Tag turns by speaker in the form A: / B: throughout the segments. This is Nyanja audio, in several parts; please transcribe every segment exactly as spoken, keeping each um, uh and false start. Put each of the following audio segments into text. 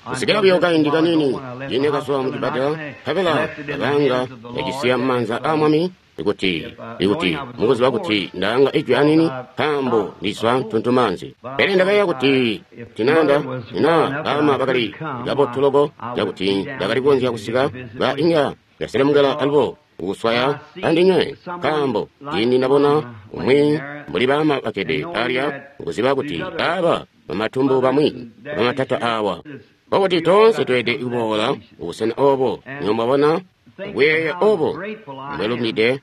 A: kusikira kuyoka indika nini ine kasowa muchipatala kapela akanga yachisiya m'manza a mwami ikuti ikuti mukuziwa kuti ndanga ichwi anini pambo ndiswa mtuntumanzi pere ndakaya kuti tinanda ina ama pakali ikapotoloko yakuti ndakalikonzi yakusika ba inga yaseremungala alipo ukuswaya andinye kambo ini nabona umwi muli bama bakede alya ukuziwa kuti aba pamathumbu pamwi pamatata awa pakuti tonse twede ibola ubusena obo nyomabona weya obo mbelumide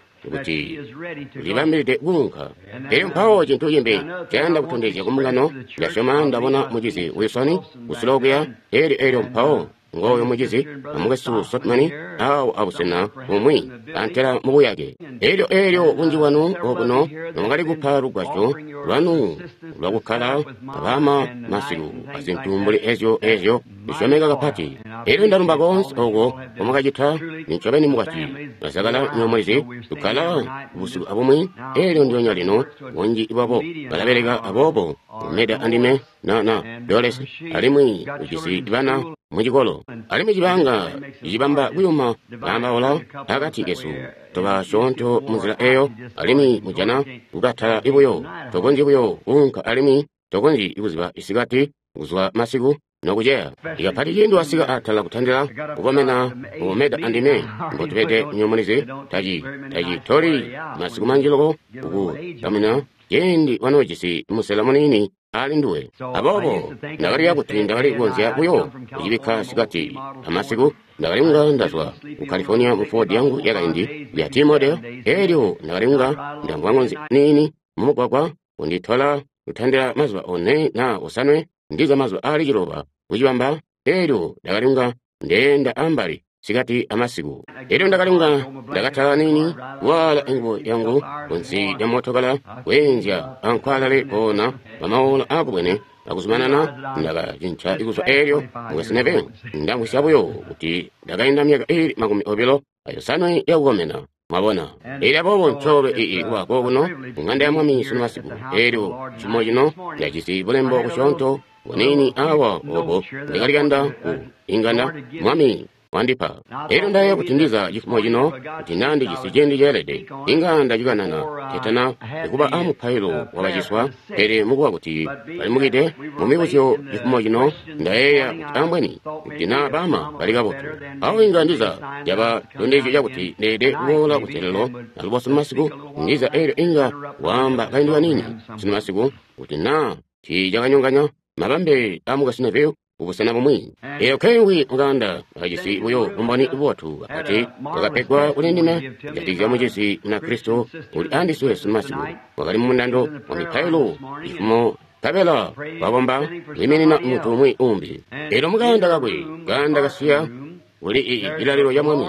A: kuti libamide gunka ero mpawo chintu yimbe chanda kutondeza kumulano yashoma ndabona mujizi wisoni usulogya eri ero mpawo ngoyo mujizi amugesu sotmani awo abusena umwi antera mubuyage ero ero bunji wanu obuno nongali guparu gwacho lwanu lwakukhala abama masiru azintumbuli ezyo ezyo ishomeka kapati ero ndarumba gonse ogo omukajita nincobeni mugati nasagala nyomwezi tukala busiku abumwi ero ndyonya lino wonji ibabo balabereka abobo meda andime na na doles alimwi ujisi ibana mujikolo alimi jibanga jibamba buyuma bambaola akati kesu toba shonto muzira eyo alimi mujana ugata ibuyo togonji buyo unka alimi togonji ibuziba isigati uzwa masiku nokujeya ikapati yindu asiga atala kuthandira kukomena umeda andime ngotupete nyomonize taji taji tori masiku manjiloko uku tamina yendi wanojisi muselamonini ali nduwe abobo ndakali yakuti ndakali kugonzya kuyo ujibika sigati amasiku ndakali nga ndazwa ku California mu Ford yangu yakaindi ya timode eryo ndakali nga ndangwangonzi nini mumugwagwa unditwala kuthandira mazwa one na usanwe ndiza mazwa ali chiloba kuchibamba eryo ndakali nga ndenda ambali sigati amasiku eryo ndakali nga ndakatala nini wala ingo yangu kunsi yamotokala wenja ankwalale ona pamaola akubwene akuzimanana ndaka jincha ikuso eryo mwesineve ndangusyabuyo kuti ndakayenda myaka iri makumi obilo ayo sanwe yakukomena mwabona eri abobo nchobe ii wako kuno ng'anda ya mwami sunu masiku eryo chimo chino ndachisi bulembo kushonto wanini awa obo ndikalikanda ku inganda mwami wandipa ero ndaye kutindiza chifumo chino kuti nandi chisichendi chelede inganda chikanana chetana ikuba amuphayiro wabachiswa ere mukuwa kuti pali mukite mumikucho chifumo chino ndayeya kuti ambweni kuti na bama palikapoto awo ingandiza yaba tondecho chakuti ndede kuwola kutelelo naluboso masiku ndiza ero inga wamba kaindiwa nini sinu masiku kuti na chijakanyonganya mabambe amukasineveo ubusana bumwi ero kewi nganda akajisi uyo umbani ibotu ati wakapegwa ulindime jatiga mujisi na Kristo uli andiswe sumasiku wakali mundando wa miphailo ifumo kabela wabomba limenina mutu umwi umbi ero muganda kakwe ganda kasiya uli ilalilo ya mwami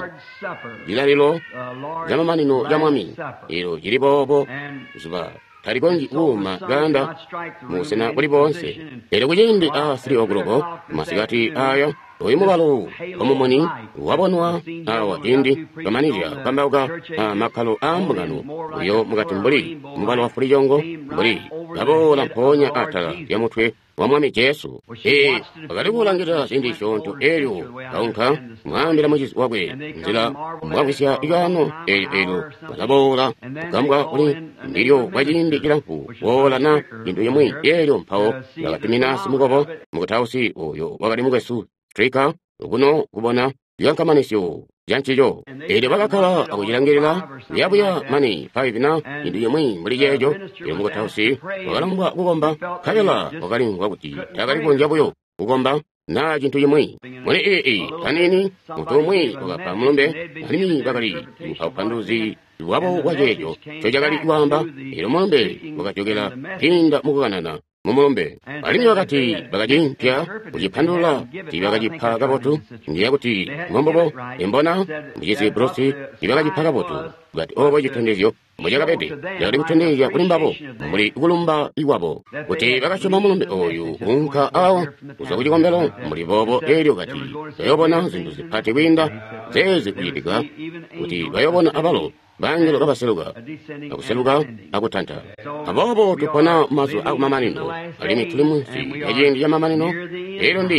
A: ilalilo ya mamanino ya mwami ero jilibobo zuba talikonji uma ganda musena buli bonse ero kujindi a siri ogologo masigati aya oyimubalo omumoni wabonwa awa indi kamanija kambauka makalo ambugano uyo mugati mbuli mubalo wa fulijongo mbuli abola mponya atala ya mutwe wa mwami Yesu e bakalikulangira sindi shonto eryo kaunka mwambira mujizi wakwe nzira mwakwisya igano ero ero balabola kukambwa uli ndilyo wajindi kilanku wolana indu yemwe eryo mpawo lakatimina mugobo mukutausi oyo wakali mugesu trika ukuno kubona yankamanisyo yanchijo ero bakakala akujilangirira yabuya mani five na indu yemwe muli jejo ero mukutausi wakalambwa kugomba kayala wakalingwa kuti yakalikonjabuyo kugomba na jintu yemwe muli ee kanini mutu umwe wakapa mulumbe alimi bakali upanduzi wabo wajejo chojakali kuwamba ero mulumbe wakachokela pinda mukukanana mumulumbe alimi wakati bakajimpya kujipandula tibakajipa kabotu ndiye kuti ngombobo embona mujisi brosi tibakajipa kabotu gati obo jitondezyo mujakapete yakali kutondezya kulimbabo muli kulumba iwabo kuti bakachoma mulumbe oyu unka awo uza kuchikombelo muli bobo eryo kati bayobona zinthu ziphati kwinda zezi kuyitika kuti bayobona abalo banjelo kabaseluka akuseluka akutanta abobo tupona maso akumamanino alimi tulimu si yajendi ya mamanino ero ndi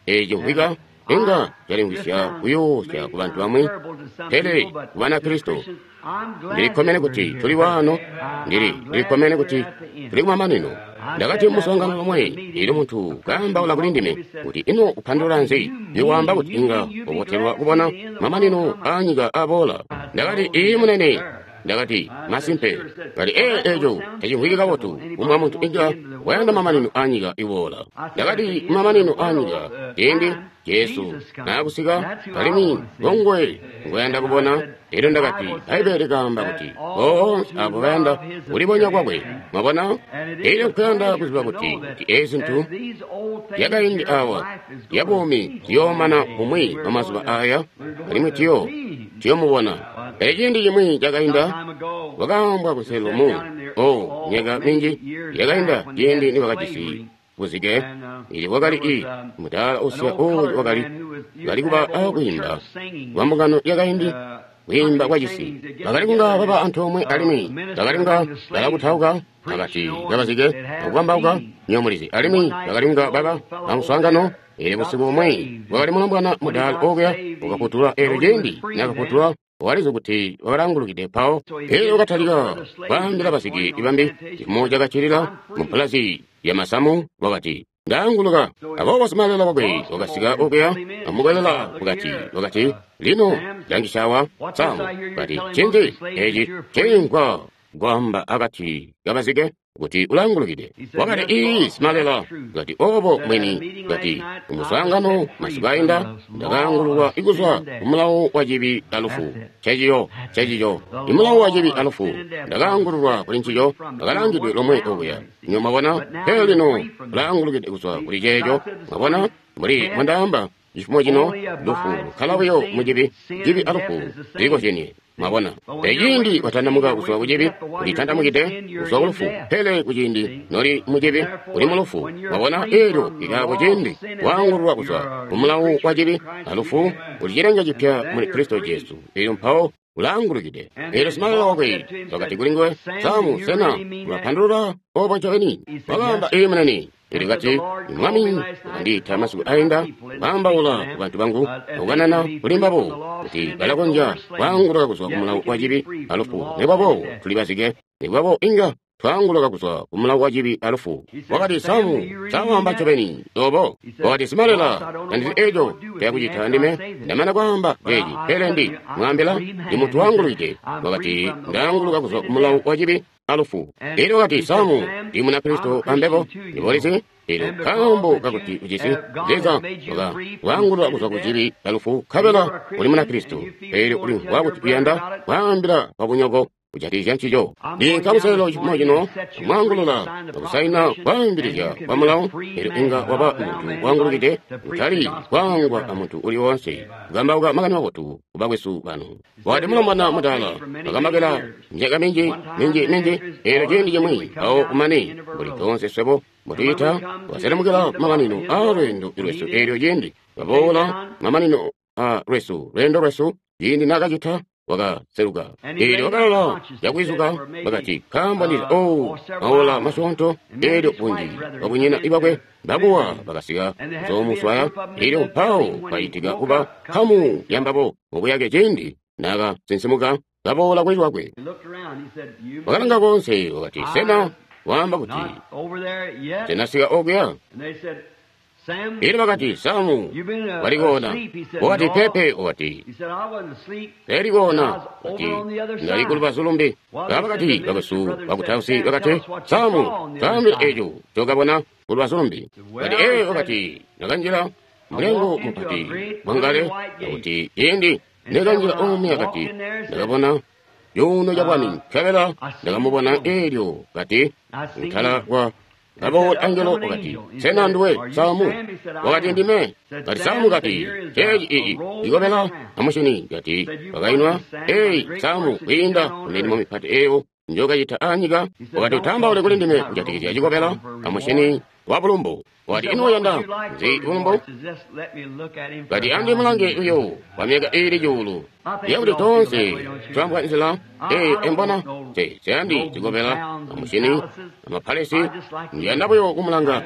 A: ejo wiga enga yalingisha kuyosha ku bantu bamwe tere ku bana Kristo ndirikomene kuti tuli wano ndiri ndirikomene kuti tuli ku mamanino ndakati musongano lomwe ilo munthu kamba ula kulindime kuti ino uphandula nzi iwamba kuti inga oboterwa kubona mamanino anyiga abola ndakati iyi munene ndakati masimpe kati e ejo echihwikika botu umwa munthu inga wayanda mamanino anyiga iwola ndakati mamanino anyiga indi Yesu nakusika kalimi ngongwe ngoyanda kubona ero ndakati aibere kamba kuti oo abo bayanda ulibonya kwakwe mabona ero kanda kuziba kuti ezintu yagaindi awa yabomi yomana umwe amazuba aya kalimi tiyo tiyo mubona ejindi yimwe yagainda wagambwa kuselomu o nyega mingi yagainda yendi ni wakatisi kuzige ili wakali i mutala osya o wakali gali kuba akuimba wambugano yagaindi wimba kwajisi wakali kunga baba antu omwe alimi wakali kunga gala kutauka wakati gabazige wakwambauka nyomulizi alimi wakali kunga baba amusangano ili kusibu omwe wakali mulambwana mutala ogya wakaputula ero jendi nakaputula walizo kuti wakalangulukide pawo iyo wakatalika wambira basiki ibambi imoja kachirira mupulazi ya masamu wakati ndanguluka abo basimalela wakwe wakasika okya amugalela wakati wakati lino langishawa samu wakati chenje eji chenkwa gwamba akati gabasike kuti ulangulukide wakati ii simalela wakati obo mweni wakati umusangano masibainda ndakanguluka ikuswa umulawo wajibi alufu chejiyo chejiyo imulawo wajibi alufu ndakanguluka kulinchiyo ndakalangidwe lomwe okuya nyuma bona helino ulangulukide ikuswa kuli chejo mabona muri mwandamba chifumwa chino lufu khalaweyo mujibi jibi alufu liko cheni mabona ejindi watandamuka kuswa kujibi ulitandamukide kuswa kulufu hele kujindi nori mujibi uli mulufu mabona ero ikako jindi wangurwa kuswa umulawu wajibi alufu ulijirenga jipya muri Kristo Yesu iyo mpao ulangulukide ero simalala wakwe wakati kulingwe samu sena ulapandura oba choweni wagamba iyo manani irigati imwami ndita masiku aenda bamba ula bantu bangu uganana ulimbabo kuti balakonja wanguluka kuswa kumulawu wajibi alufu nebabo tulibasike nebabo inga twanguluka kuswa kumulawu wajibi alufu wakati samu sawamba chobeni obo wakati simalela nandisi ejo teyakujita ndime ndamana kwamba jeji pelendi mwambela imutu wangulukide wakati ndanguluka kuswa kumulawu wajibi alufu ero wakati samu imuna Kristo ambebo nibolisi ero kambo kakuti ujisi zeza waka wangulwa kuswa kujibi alufu kabela ulimuna Kristo ero uli wakuti uyanda wambira wabunyogo ujatisha nchijo ni kamuselo chimojino mwangulula wakusaina wambirija wamulawu ero inga waba muntu wangulukide utali wangwa amuntu uli wonse kugamba uga magani wakotu kubagwesu banu wade mulomwana mutala wakambagela njega minji minji minji ero jendi jemwi awo kumani uli konse swebo mutita waselamukela mamanino a rendo iresu ero jendi wabola mamanino a resu rendo resu jindi nakajita waka seruka ero wakalala yakwizuka wakati kambaniza o maola masonto ero punji wakunyina ibakwe babuwa bakasiga zomuswaya ero mpao baitiga kuba kamu yambabo mubuyage jendi naga sensemuka babola kweziwakwe wakalanga konse wakati sena wamba kuti tenasiga ogya ero wakati samu waligona wakati pepe wakati erigona wakati ndalikuluba zulumbi wakati wakasu wakutausi wakati samu samu ejo chokabona kuluba zulumbi wakati e wakati nakanjira mlengo mupati mwangale wakati yendi nekanjira omi wakati nakabona yono jabwani kabela nakamubona eryo wakati mtala wa abo angelo wakati sena nduwe samu wakati ndime kati samu kati jeji ii igobela amushini kati wakainwa ei samu winda ulini momi pati eyo njoga jita anyiga wakati utamba ule kulindime kujati ya jigobela amushini wabulumbo wakati inu yanda zi bulumbo kati andi mulange uyo wamiega iri julu yawde tonse twambwa nzila ei embona se se andi jigobela amushini amapalesi yanda buyo kumulanga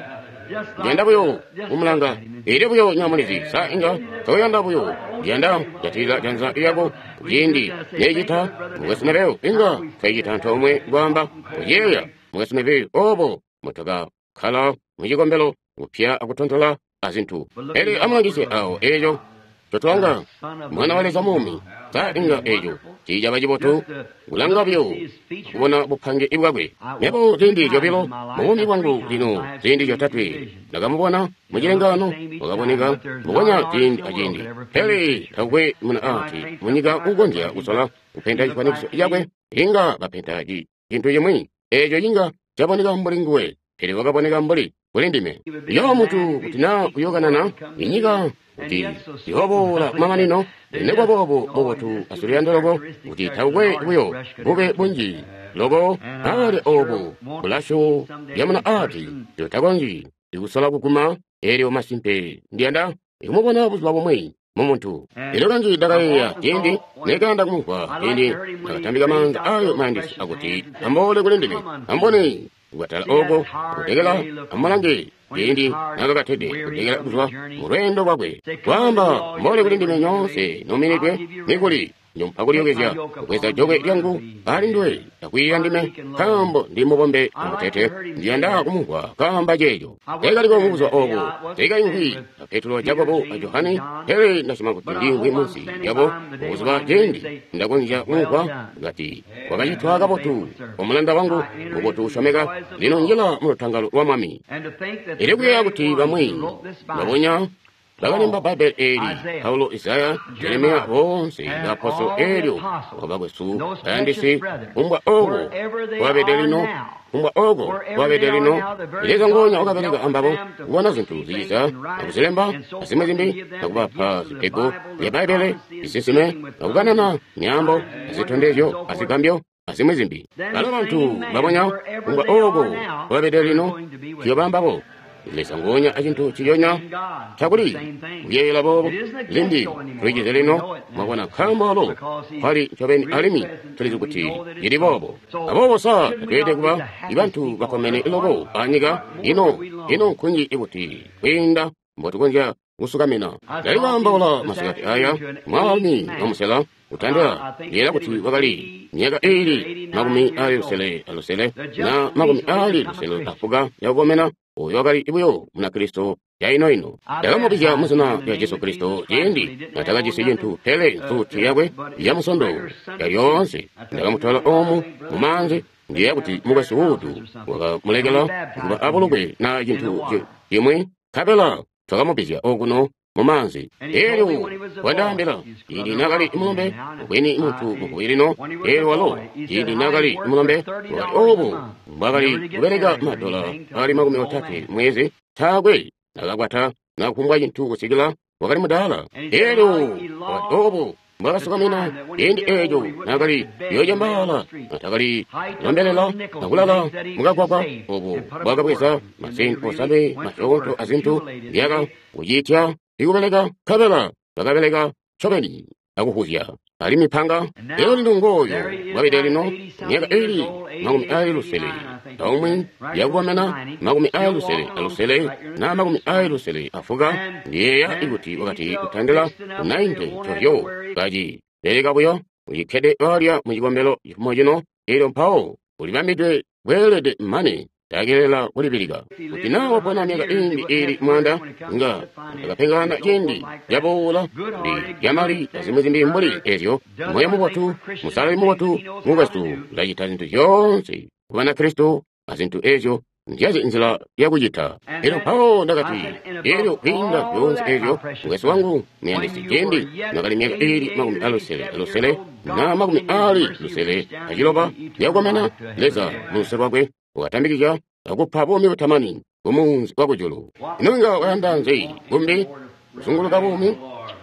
A: genda buyo umulanga eri buyo nyamulizi sa inga toyanda buyo genda yatira janza yabo yindi negita mugasinabeyo inga kayita ntomwe gwamba yeya mugasinabeyo obo motoga kala mujigombelo upya akutontola azintu eri amagise awo ejo totwanga mwana wale zamumi ta inga ejo kija bajibotu ulanga byo kubona bupange ibwagwe nebo zindi jobilo muumi wangu lino zindi jotatwe nagamubona mujirengano ogaboneka mugonya zindi ajindi heli tagwe muna ati munyiga ugonja usola upenda jikwaniki yagwe inga bapentaji jintu yemwe ejo inga jaboneka mbulinguwe heli wagaboneka mbuli ulindime yo mutu kutina kuyoganana inyiga uti yobola mamanino negwa bobo bobotu asuriandologo uti tawwe buyo bube bunji logo ale obo bulasho yamuna ati yotagonji ikusala kukuma eri omasimpe ndianda ikumubona buzwa bomwe mumuntu iloganji dagaya jendi neganda kumukwa jendi nakatambika manza ayo mandisi akuti ambole kulindime ambone watala ogo kutegela amalange jendi nagagatede kutegela kuzwa murendo gwagwe kwamba mbole kulindime nyonse nominetwe nikuli nyompaguliyogezya kweza joge yangu ali ndwe takwiyandime kambo ndimubombe omutete ndiyanda kumugwa kamba jejo tegaliko mubuzwa ogo tegayingwi petero jakobo ajohani tere nasimakuti ndingwi munsi yabo mubuzwa jendi ndagonja kumugwa gati wakayitwaga botu omulanda wangu mubotu ushomeka lino njela mulutangalo lwa mami ilikuya kuti bamwi ndabonya bagalimba babel eri paulo isaya jeremiya bonse naposo eryo obagwesu bandisi umbwa ogo wabedelino umbwa ogo wabedelino ileza ngonya okabelega ambabo ubona zintu ziyiza akuzilemba asimezimbi nakubapa zipego ya babele isisime nakuganana nyambo azitondejo azigambyo asimezimbi bala bantu babonya umbwa ogo wabedelino kiyobambabo ilesa ngonya azintu chiyonya chakuli uyela bobo lindi tuligizelino mabona kambolo pali chobeni alimi tulizukuti ili bobo abobo sa twede kuba ibantu bakomene ilobo anyiga ino ino kunyi ibuti kwinda mbotukonja usukamina daigambawula masakati aya mwalmi omusela utandira yera kuti wakali nyaga eri magumi ali lusele alusele na magumi ali lusele afuga yagomena oyo wakali ibuyo muna kristo yaino ino yagamubija musana ya jesu kristo jendi natagajise jintu hele nsuti yagwe ya musondo ya yonse ndagamutwala omu mumanze ndiye kuti mugasi wutu wakamulegela kuba abulugwe na jintu yimwe kabela twagamubija oguno mumanzi ero wadambela ili nagali imulombe kweni mutu mukubirino ero walo ili nagali imulombe wakati obu mbagali kuberega madola ali magumi otatu mwezi tagwe nagagwata nakumbwa jintu kusigila wakati mudala ero wakati obu mbagasukamina endi ejo nagali yojambala natagali lambelela nakulala mugagwagwa obu bwagabweza masinto osabe mashonto azintu byaga kuyitya ikubelega kabela bagabelega chobeni akuhuzya ali mipanga ero lindungoyo wabidelino nyega eri magumi ali lusele taumwi yagwamena magumi ali lusele alusele na magumi ali lusele afuga ndiyeya iguti wakati utandela unainte choyo gaji belega buyo uyikede walya mujigombelo ifumojino ero mpao ulibamidwe welede mane tagelela ulibiriga utinawo pona nyega indi eri mwanda nga agapengana jendi yabola ndi yamali azimuzimbi mbuli ezyo moyo mubotu musala mubotu mugastu lajita zintu yonse kubana kristo azintu ezyo ndiyaze inzira yakuyita ero pao ndagati ero kwinda yonse ezyo mugasu wangu niyandisi jendi nagali nyega eri magumi alusele alusele na magumi ali lusele ajiloba yagwamena leza muserwagwe wakatambikija akupa bomi butamani umunzi wakujulu inonga wayandanze gumbi usunguluka bomi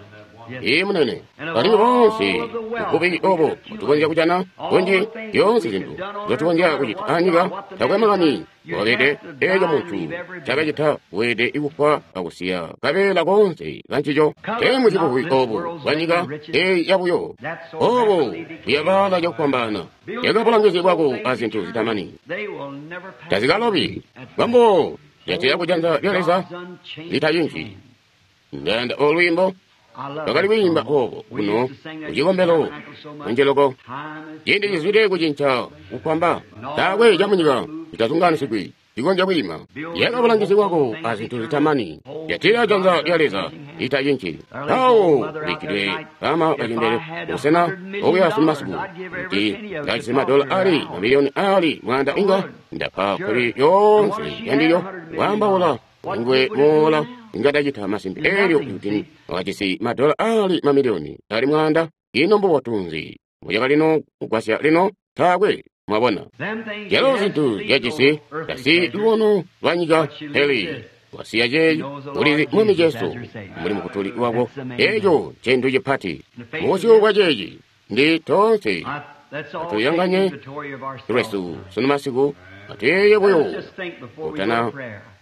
A: ee munene bali bonse ukubi obo utukonja kujana konje yonse zintu zotukonja kujita anyiga takwemagani wabede ejo muntu chakajita wede ikukwa akusiya kabela konse ganchijo emu zibuhui obo wanyiga ee yabuyo obo yabala yokwambana yagapulangezi bwako azintu zitamani tazigalobi bambo yatera kujanza lyoleza litayinji nganda olwimbo bakali wimba obo kuno kuchikombelo kunjeloko yende chizwire kuchincha ukwamba tawe jamunyika itazungana sikwi igonja bwima yakabulangizi wako azinthu zitamani yatera janza lyaleza itayinji tawo likire kama kachindere usena okuyasu masiku kuti ngalisema dola ali mamiliyoni ali mwanda inga ndapha kuli yonse yandiyo wambawola ngwe mola ingadajita masimbi elyo kuti wakisi madola ali mamiliyoni ali mwanda inombo watunzi muyaka lino kukwasya lino tagwe mwabona yalo zintu yajisi kasi luono lwanyika heli wasiya jeyi ulizi mwemi jesu muli mukutuli wako ejo chendu jipati muosyo kwa jeyi ndi tonse atuyanganye Yesu sunu masiku ateye buyo utana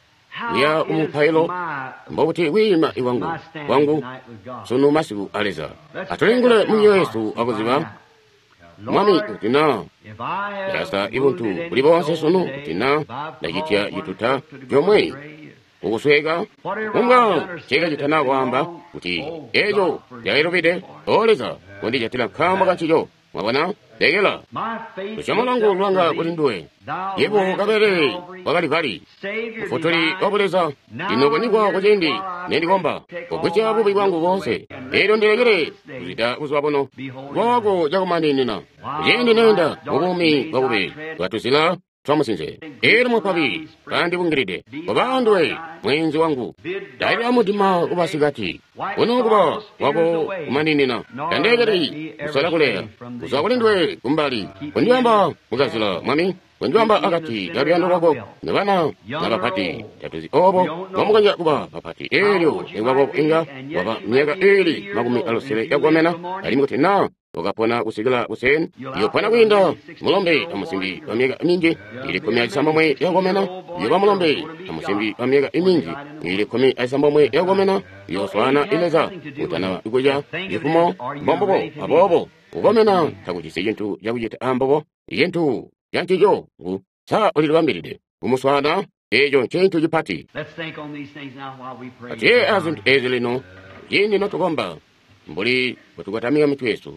A: ya umupailo mbobuti wima iwangu wangu sunu masiku aleza atulingule munyo Yesu akuziba mwami utina yasa ibuntu buli bonse sunu utina dajitya yituta jomwe ukusweka unga chega jitana kwamba kuti ejo yairobide oleza kondi jatila kamba kanchijo mwabona degela kushamanangu lwanga kulindwe yebo kabere wakali kali ufotoli wabuleza inogonikwa kuchindi nendikomba okucha bubi bwangu bonse ero ndilegere kuzita kuzwabono wako jakumaninina kuchindi nenda mukumi wabubi watusila twamusinze ero mwapabi kandi bungiride wabandwe mwenzi wangu daira mutima kubasigati unokuba wako kumaninina kandegeri kusala kulea usakulindwe kumbali kundiwamba mukazila mwami kundiwamba akati yabyando wako nabana nabapati tatuzi obo wamukanja kuba papati elyo engwako inga waba myaka eli makumi alosele yagwamena alimukutina wakapona kusigila kuseni yopana kwinda mulombe amusimbi wa myaka mingi ili kumi alisamba mwe yagomena yoba mulombe amusimbi wa myaka imingi ili kumi alisamba mwe yagomena yoswana ileza utana ikuja jifumo bombobo abobo ugomena takujise yintu yakujita ambobo yintu yanchijo ngu sa ulilwambiride umuswana ejo chintu jipati ati azintu ezilino yindi notukomba mbuli watukatamia mitu Yesu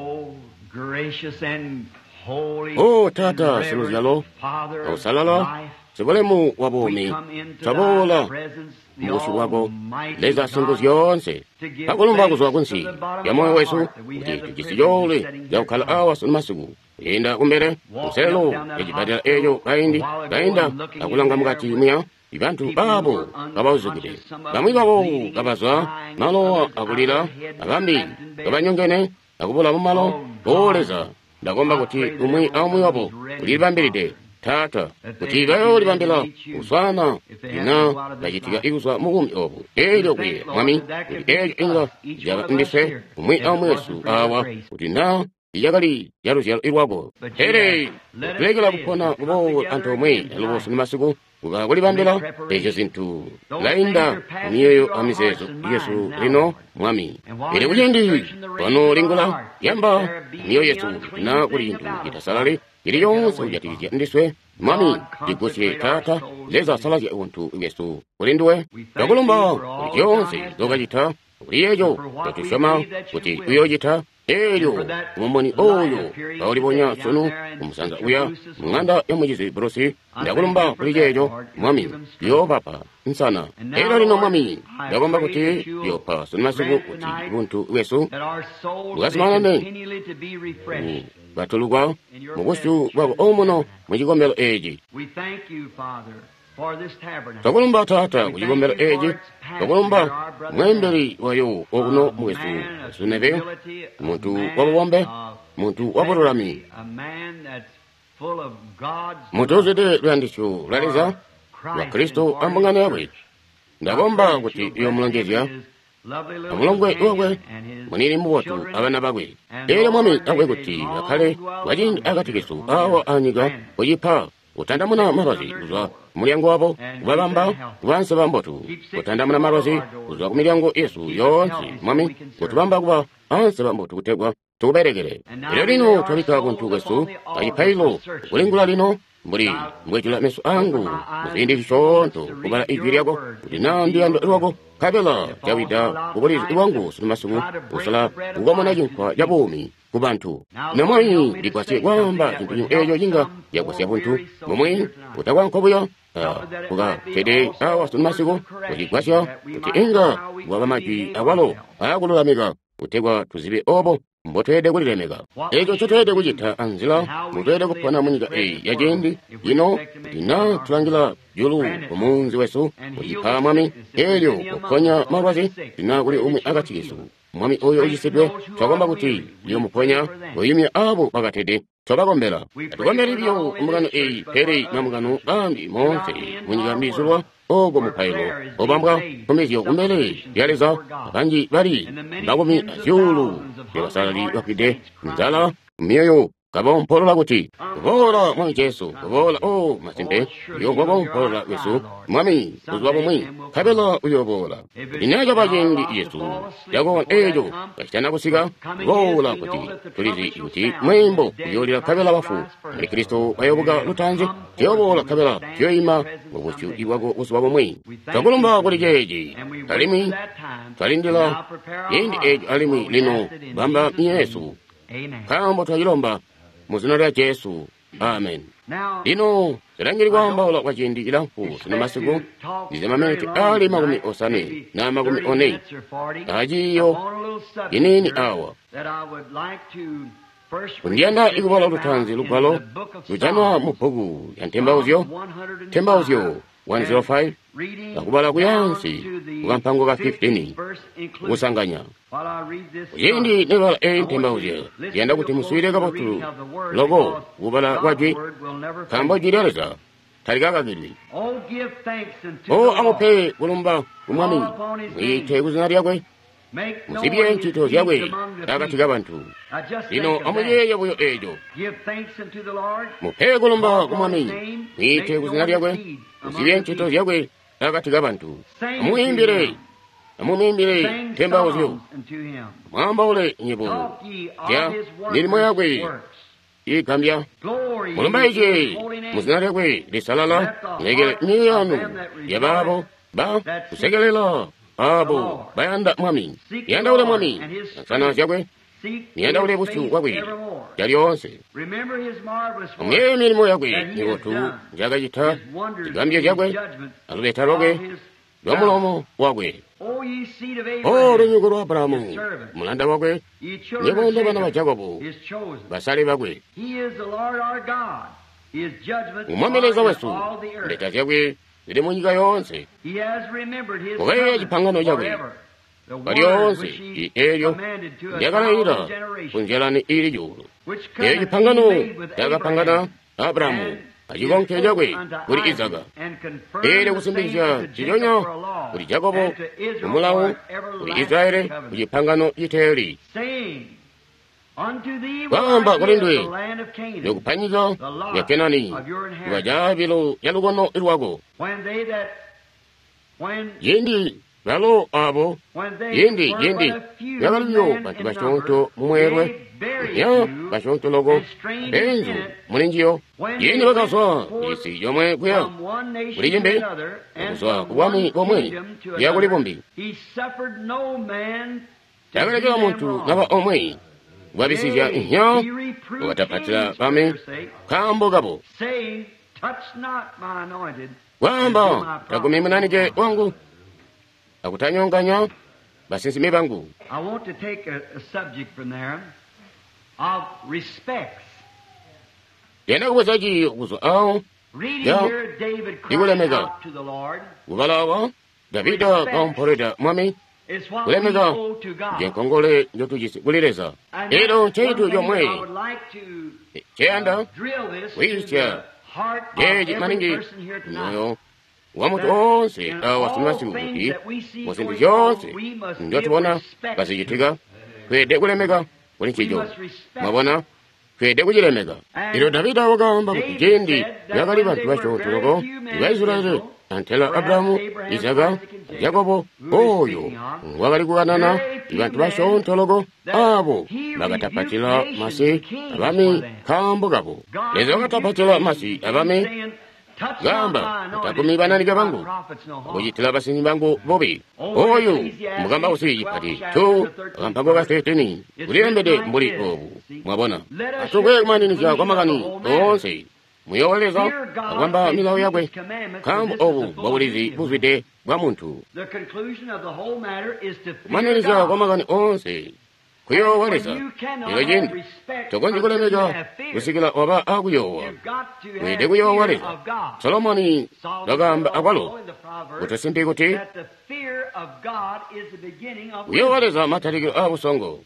A: oh tata siluzilalo ausalala sibolemu wabomi tabola mbusu wako leza singu ziyonse pakulumba kuzwa kunsi ya moyo wesu kuti tukisijole ya ukala awa sunu masiku yenda kumbere uselo ejibadila ejo kaindi kainda akulanga mukati mya ibantu abo kabawuzugire bamwe babo kabaza nalo akulira abambi kabanyongene akubula mumalo boleza ndagomba kuti umwe amwe wabo ulibambiride tata kuti gayo libambira uswana ina lajitiga iguswa mugumi obu ejo kwe mwami ejo inga jaba ndise umwe amwe Yesu awa kuti na iyagali yaruzi irwabo here legela kupona ubo antomwe lubo sinimasiku uga kulibambira ejo zintu lainda niyo amisezo Yesu lino mwami ere ujendi pano lingula yamba niyo Yesu na kulindu itasalale iri yonse ujatijia ndiswe mwami digosye tata leza salazi ya untu Yesu ulindwe kakulumba uri yonse dogajita uri ejo tatushama kuti uyojita ejo umomoni oyo kaulibonya sunu umusanza uya munganda yamujizi brosi ndakulumba kuli ejo mwami yo papa nsana ero lino mwami ndagomba kuti yo pa sunmasiku kuti buntu Yesu ugasimangane batulugwa mugusu bwabo omuno mujigombelo eji takulumba tata kujigombelo eji takulumba mwemberi wayo okuno mwesu sunebe muntu wabombe muntu wabururami mutozede lwandisho laliza wa Kristo ambungane yawe ndagomba kuti iyo mulongezya amulongwe iwewe muniri muwotu abana bagwe era mwami agwe kuti akale wajindi akatikisu awo anyiga oyipa utandamuna marozi uzwa mulyango wabo ubabamba ubanse bambotu utandamuna marozi uzwa kumilyango Yesu yonsi mwami utubamba kuba anse bambotu kutegwa tuberegere ero lino tobika kuntu Yesu ayipailo kulingula lino mbuli mbwechula meso angu musindi chonto kubala ijwi lyako kuti nandiyando iwako kapela chawita kupoliza iwangu sunu masiku usala kukomona chinkwa cha bomi ku banthu namwayi likwasi kwamba chinthu echo chinga yakwasiya punthu momwe utakwankhobuyo kuka chede awa sunu masiku kuchikwasya kuti inga wapa machi akwalo akululamika kutekwa tuzibe opo mbotwede kulilemeka echo chotwede kuchitha anzila mutwede kuphana munyika eyi yachendi ino tina tulangila julu kumunzi wesu kuchipha mwami elyo kuphonya malwazi tina kuli umwe akachikisu mwami oyo uchisidwe twakomba kuti liyo muphonya oyimya abo pakatede twapakombera atikombera ibyo mukano eyi peri na mukano ambi monse munyika mbizulwa ogo muphailo obambwa komezyo kumbele yaleza akanji bali mbakumi azyulu yabasalali bakwide nzala mmiyoyo kabompolola kuti kuvola mwami jesu kuvola o masimbe yokwabompholola wesu mwami kuziwa pomwe kapela uyovola inaja pajendi yesu yakowa ejo kachitana kusika kuvola kuti tulizi kuti mwembo kuyolera kapela wafu muli kristo wayoboka lutanze tiyovola kapela tiyoyima mubusu iwako usiwa pomwe takulumba kuli jeji alimi talindila yendi ejo alimi lino bamba yesu kambo twayilomba muzina lya Yesu amen lino zilangiri kwamba ola kwachindi ilamfu sina masiku nizemameneti ali makumi osane na makumi one ajiyo inini awa kundiyanda ikuvala lutanzi lupalo lujanwa mupugu ya ntembauziyo tembauziyo one oh five akubala kuyansi kukampango ka fifteen kusanganya yendi nevala e ntembauziyo yenda kuti muswire kapotulu logo kubala kwajwi kambo jireleza talikakakili o amupe kulumba kumwami mwite kuzina lyakwe musibye ntchito zyakwe akatika banthu lino amuyeye buyo ejo mupe kulumba kumwami mwite kuzina lyakwe musibye ntchito zyakwe akatika banthu amuyimbire amumimbire tembauziyo mwamba ule nyimbo tya milimo yakwe ikambya mulumba ije muzina lyakwe lisalala ngegele miyanu yababo ba kusegelela abo bayanda mwami yanda ule mwami sana zyakwe niyanda ule busu wakwe yalyonse omwe milimo yakwe niwotu jakachitha chigambyo chakwe alubetha lwakwe lwamulomo wakwe o lunyuku lwa Aburahamu mulanda wakwe nyekonde bana ba Yakobo basale bakwe umwambeleza wesu ndeta zyakwe zili mu nyika yonse kukaye chipangano chakwe palyonse elyo lyakalayira kunjelani ili julu eyo chipangano lyakapangana Aburahamu achikonke chakwe kuli Isaka ele kusimbikizya chichonya kuli Yakobo kumulawu kuli Israeli kuchipangano chiteli kwamba kuli ndwe yokuphwanyika ya Kenani iwajavilo yalukono ilwako yendi valo abo yendi yendi yakaliyo bantu bashonto mumwerwe ya bashonto logo benzu mulinjiyo yendi bakaswa isi yomwe kuya kuli jembe kuswa kubwami komwe yakuli bombi yakalekela muntu ngaba omwe wabisizya nhya wakatapatira pame kambo gabo kwamba takumimunanike wangu akutanyonganya basinsime bangu
B: I want to take a, a subject from there of respects.
A: Yena kubazaji okuzo awo
B: Reading here David crying out to the Lord.
A: Ubalawa Davida kampoleda mwami
B: It's what we
A: kulemeka
B: owe to God.
A: jenkongole njotujisi kulireza
B: And
A: ero
B: that's one
A: cheitu
B: thing
A: yomwe
B: I would like to
A: cheyanda
B: uh, drill this to
A: wicha
B: the heart of
A: jeji
B: every
A: maningi
B: person here tonight.
A: moyo wamuntu onse awasimasiku kuti muzintu zonse njotibona bazichitika kwede kulemeka kuli chijo mwabona kwede kuchilemeka ilo Davida wakamba kuti jendi yakali bantu bachotoloko iwa Israeli antela Abrahamu, Isaka, Yakobo, oyo wakalikukanana ibantu basontologo abo bakatapatila masi abami kambo gabo lezo bakatapatila masi abami gamba takumibananiga bangu okuyitila basinyi bangu bobi oyo mugamba usiyipati tu akampango gaseteni kulembede mbuli obu mwabona atugwe kumaniniza kwamakani onse muyoweleza agwamba milawo yakwe kambo obu bwabulizi buvide bwa muntu kumaniniza kwamakani onse kuyoweleza ilo jindi tokonjikulemeza kusikila oba akuyowa wide kuyoweleza solomoni dagamba akwalo kutasimbi kuti kuyoweleza matalikilo abusongo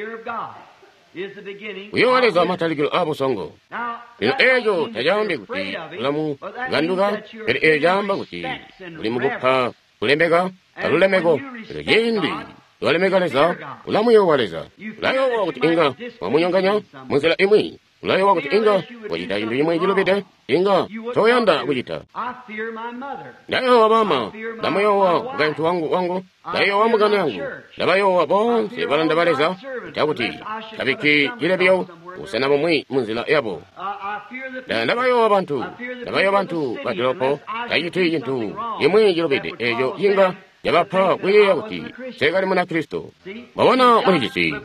A: kuyoweleza matalikilo abusongo ino ejo tajambi kuti ulamu ganduka eri ejamba kuti ulimu gupha kulembeka kalulemeko ilo jindi yolemekaleza ulamu yowaleza ulayowa kuti inga wamunyonganya munzela imwi ulayowa kuti inga wajita indu imwe jilubide inga toyanda kujita ndayowa mama ndamayowa ngantu wangu wangu ndayowa mugana yangu ndabayowa bonse balanda baleza itakuti tabiki jilebiyo usenabo mwi munzela yabo ndabayowa bantu ndabayowa bantu badilopo tayiti jintu imwe jilubide ejo inga yabapha kuyeya kuti sekali muna Kristo babona mulijisi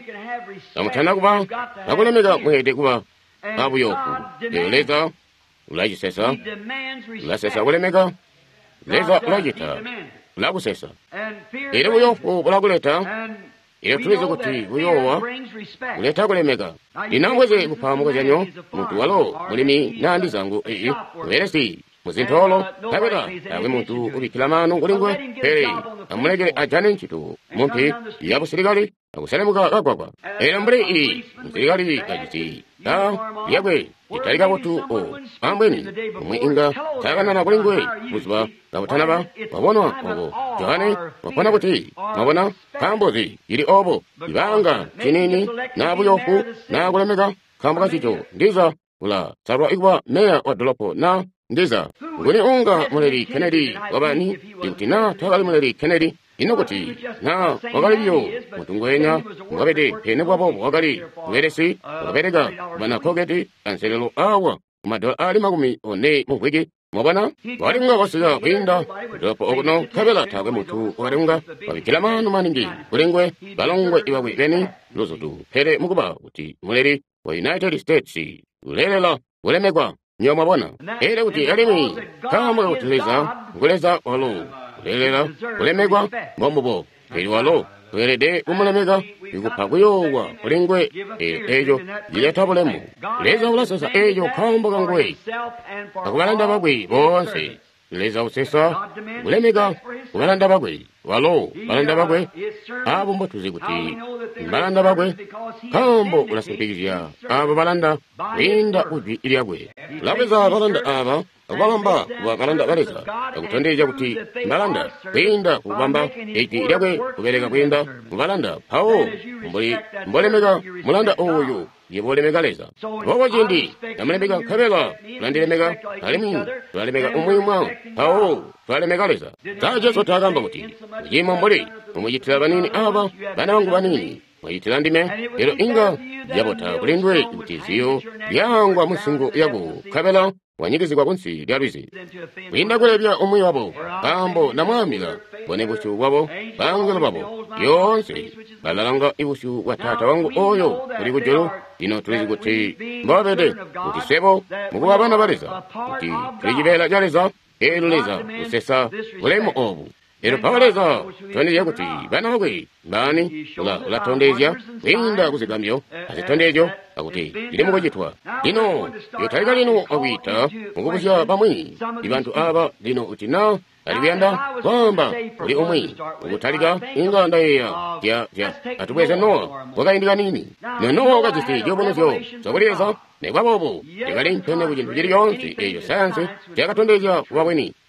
A: namutana kuba nakulemeka mwede kuba abuyoku leza ulajisesa ulasesa kulemeka leza ulajita ulakusesa ere buyofu bulakuleta ere tulize kuti buyowa uleta kulemeka linangweze kuphamukezanyo muntu walo mulimi nandi zangu ii uveresi muzintolo tabera tawe muntu ubikila manu ngulingwe pere amulegere ajane nchitu mumpi yabusirikali akuselemuka kagwagwa era mbere ii musirikali kajiti ta yagwe italika botu o ambweni umwe inga taganana kulingwe muziba gabutanaba wabonwa obo johane wapona kuti mabona kambozi ili obo ibanga chinini nabuyofu nakulemeka kambuka chicho ndiza ula sarwa igwa meya wa dolopo na ndiza nguni unga muleri Kennedy wabani ikuti na tagali muleri Kennedy inokoti na wakalibiyo mutungwenya ngabede pene bwabo wakali weresi waberega bana kogeti anselelo awa madola ali magumi one mugwege mwabana walinga wasiga kwinda dolopo ogono kabela tagwe mutu walinga wabikila manu maningi kulengwe balongwe iwawe beni lozotu pere mukuba uti muleri wa United States ulelela ulemegwa nyo mabona ere kuti alimi kama utiliza nguleza walo ulelela ulemegwa bombobo eri walo werede umulemega ikupakuyowa ulingwe ejo jileta bulemu leza ulasesa ejo kamboga ngwe akubalanda bagwe bonse leza usesa ulemega ubalanda bagwe walo balanda bagwe abo mbotuzi kuti balanda bagwe kambo ulasipigizia abo balanda winda uji ilyagwe labeza balanda aba abagamba bakalanda baleza akutondeja kuti balanda winda kubamba eki ilyagwe kubereka kwinda balanda pawo mboli mbolemega mulanda oyo yebolemega leza bobo jindi namulemega kabela landilemega alimi twalemega umwimwa pawo twalemega leza taje sotagamba kuti yima mboli umujitira banini aba bana bangu banini mwayitira ndime ero inga yabota kulindwe utiziyo byangwa musingo yago kabela wanyigizibwa kunsi lyalwizi winda kulebya omwi wabo kambo namwamila bone bushu wabo bangelo babo yonse balalanga ibushu wa tata wangu oyo kuli kujolo ino tulizi kuti mbabede kuti sebo mukuba bana baleza kuti tulijibela jaleza eluleza usesa ulemo obu ero pawaleza tondeja kuti bana bagwe bani ula ulatondezya winda kuzigamyo azitondejo akuti ili mukujitwa lino yotalika lino awita mukubusya bamwi ibantu aba lino utina alibyanda kwamba uli omwi ukutalika inga ndayeya tya tya atubweza noa wakayindika nini nonoa wakajisi jobonesyo sokuleza negwabobo ekali mpene kujintu jiri yonsi eyo sayansi tyakatondezya wabweni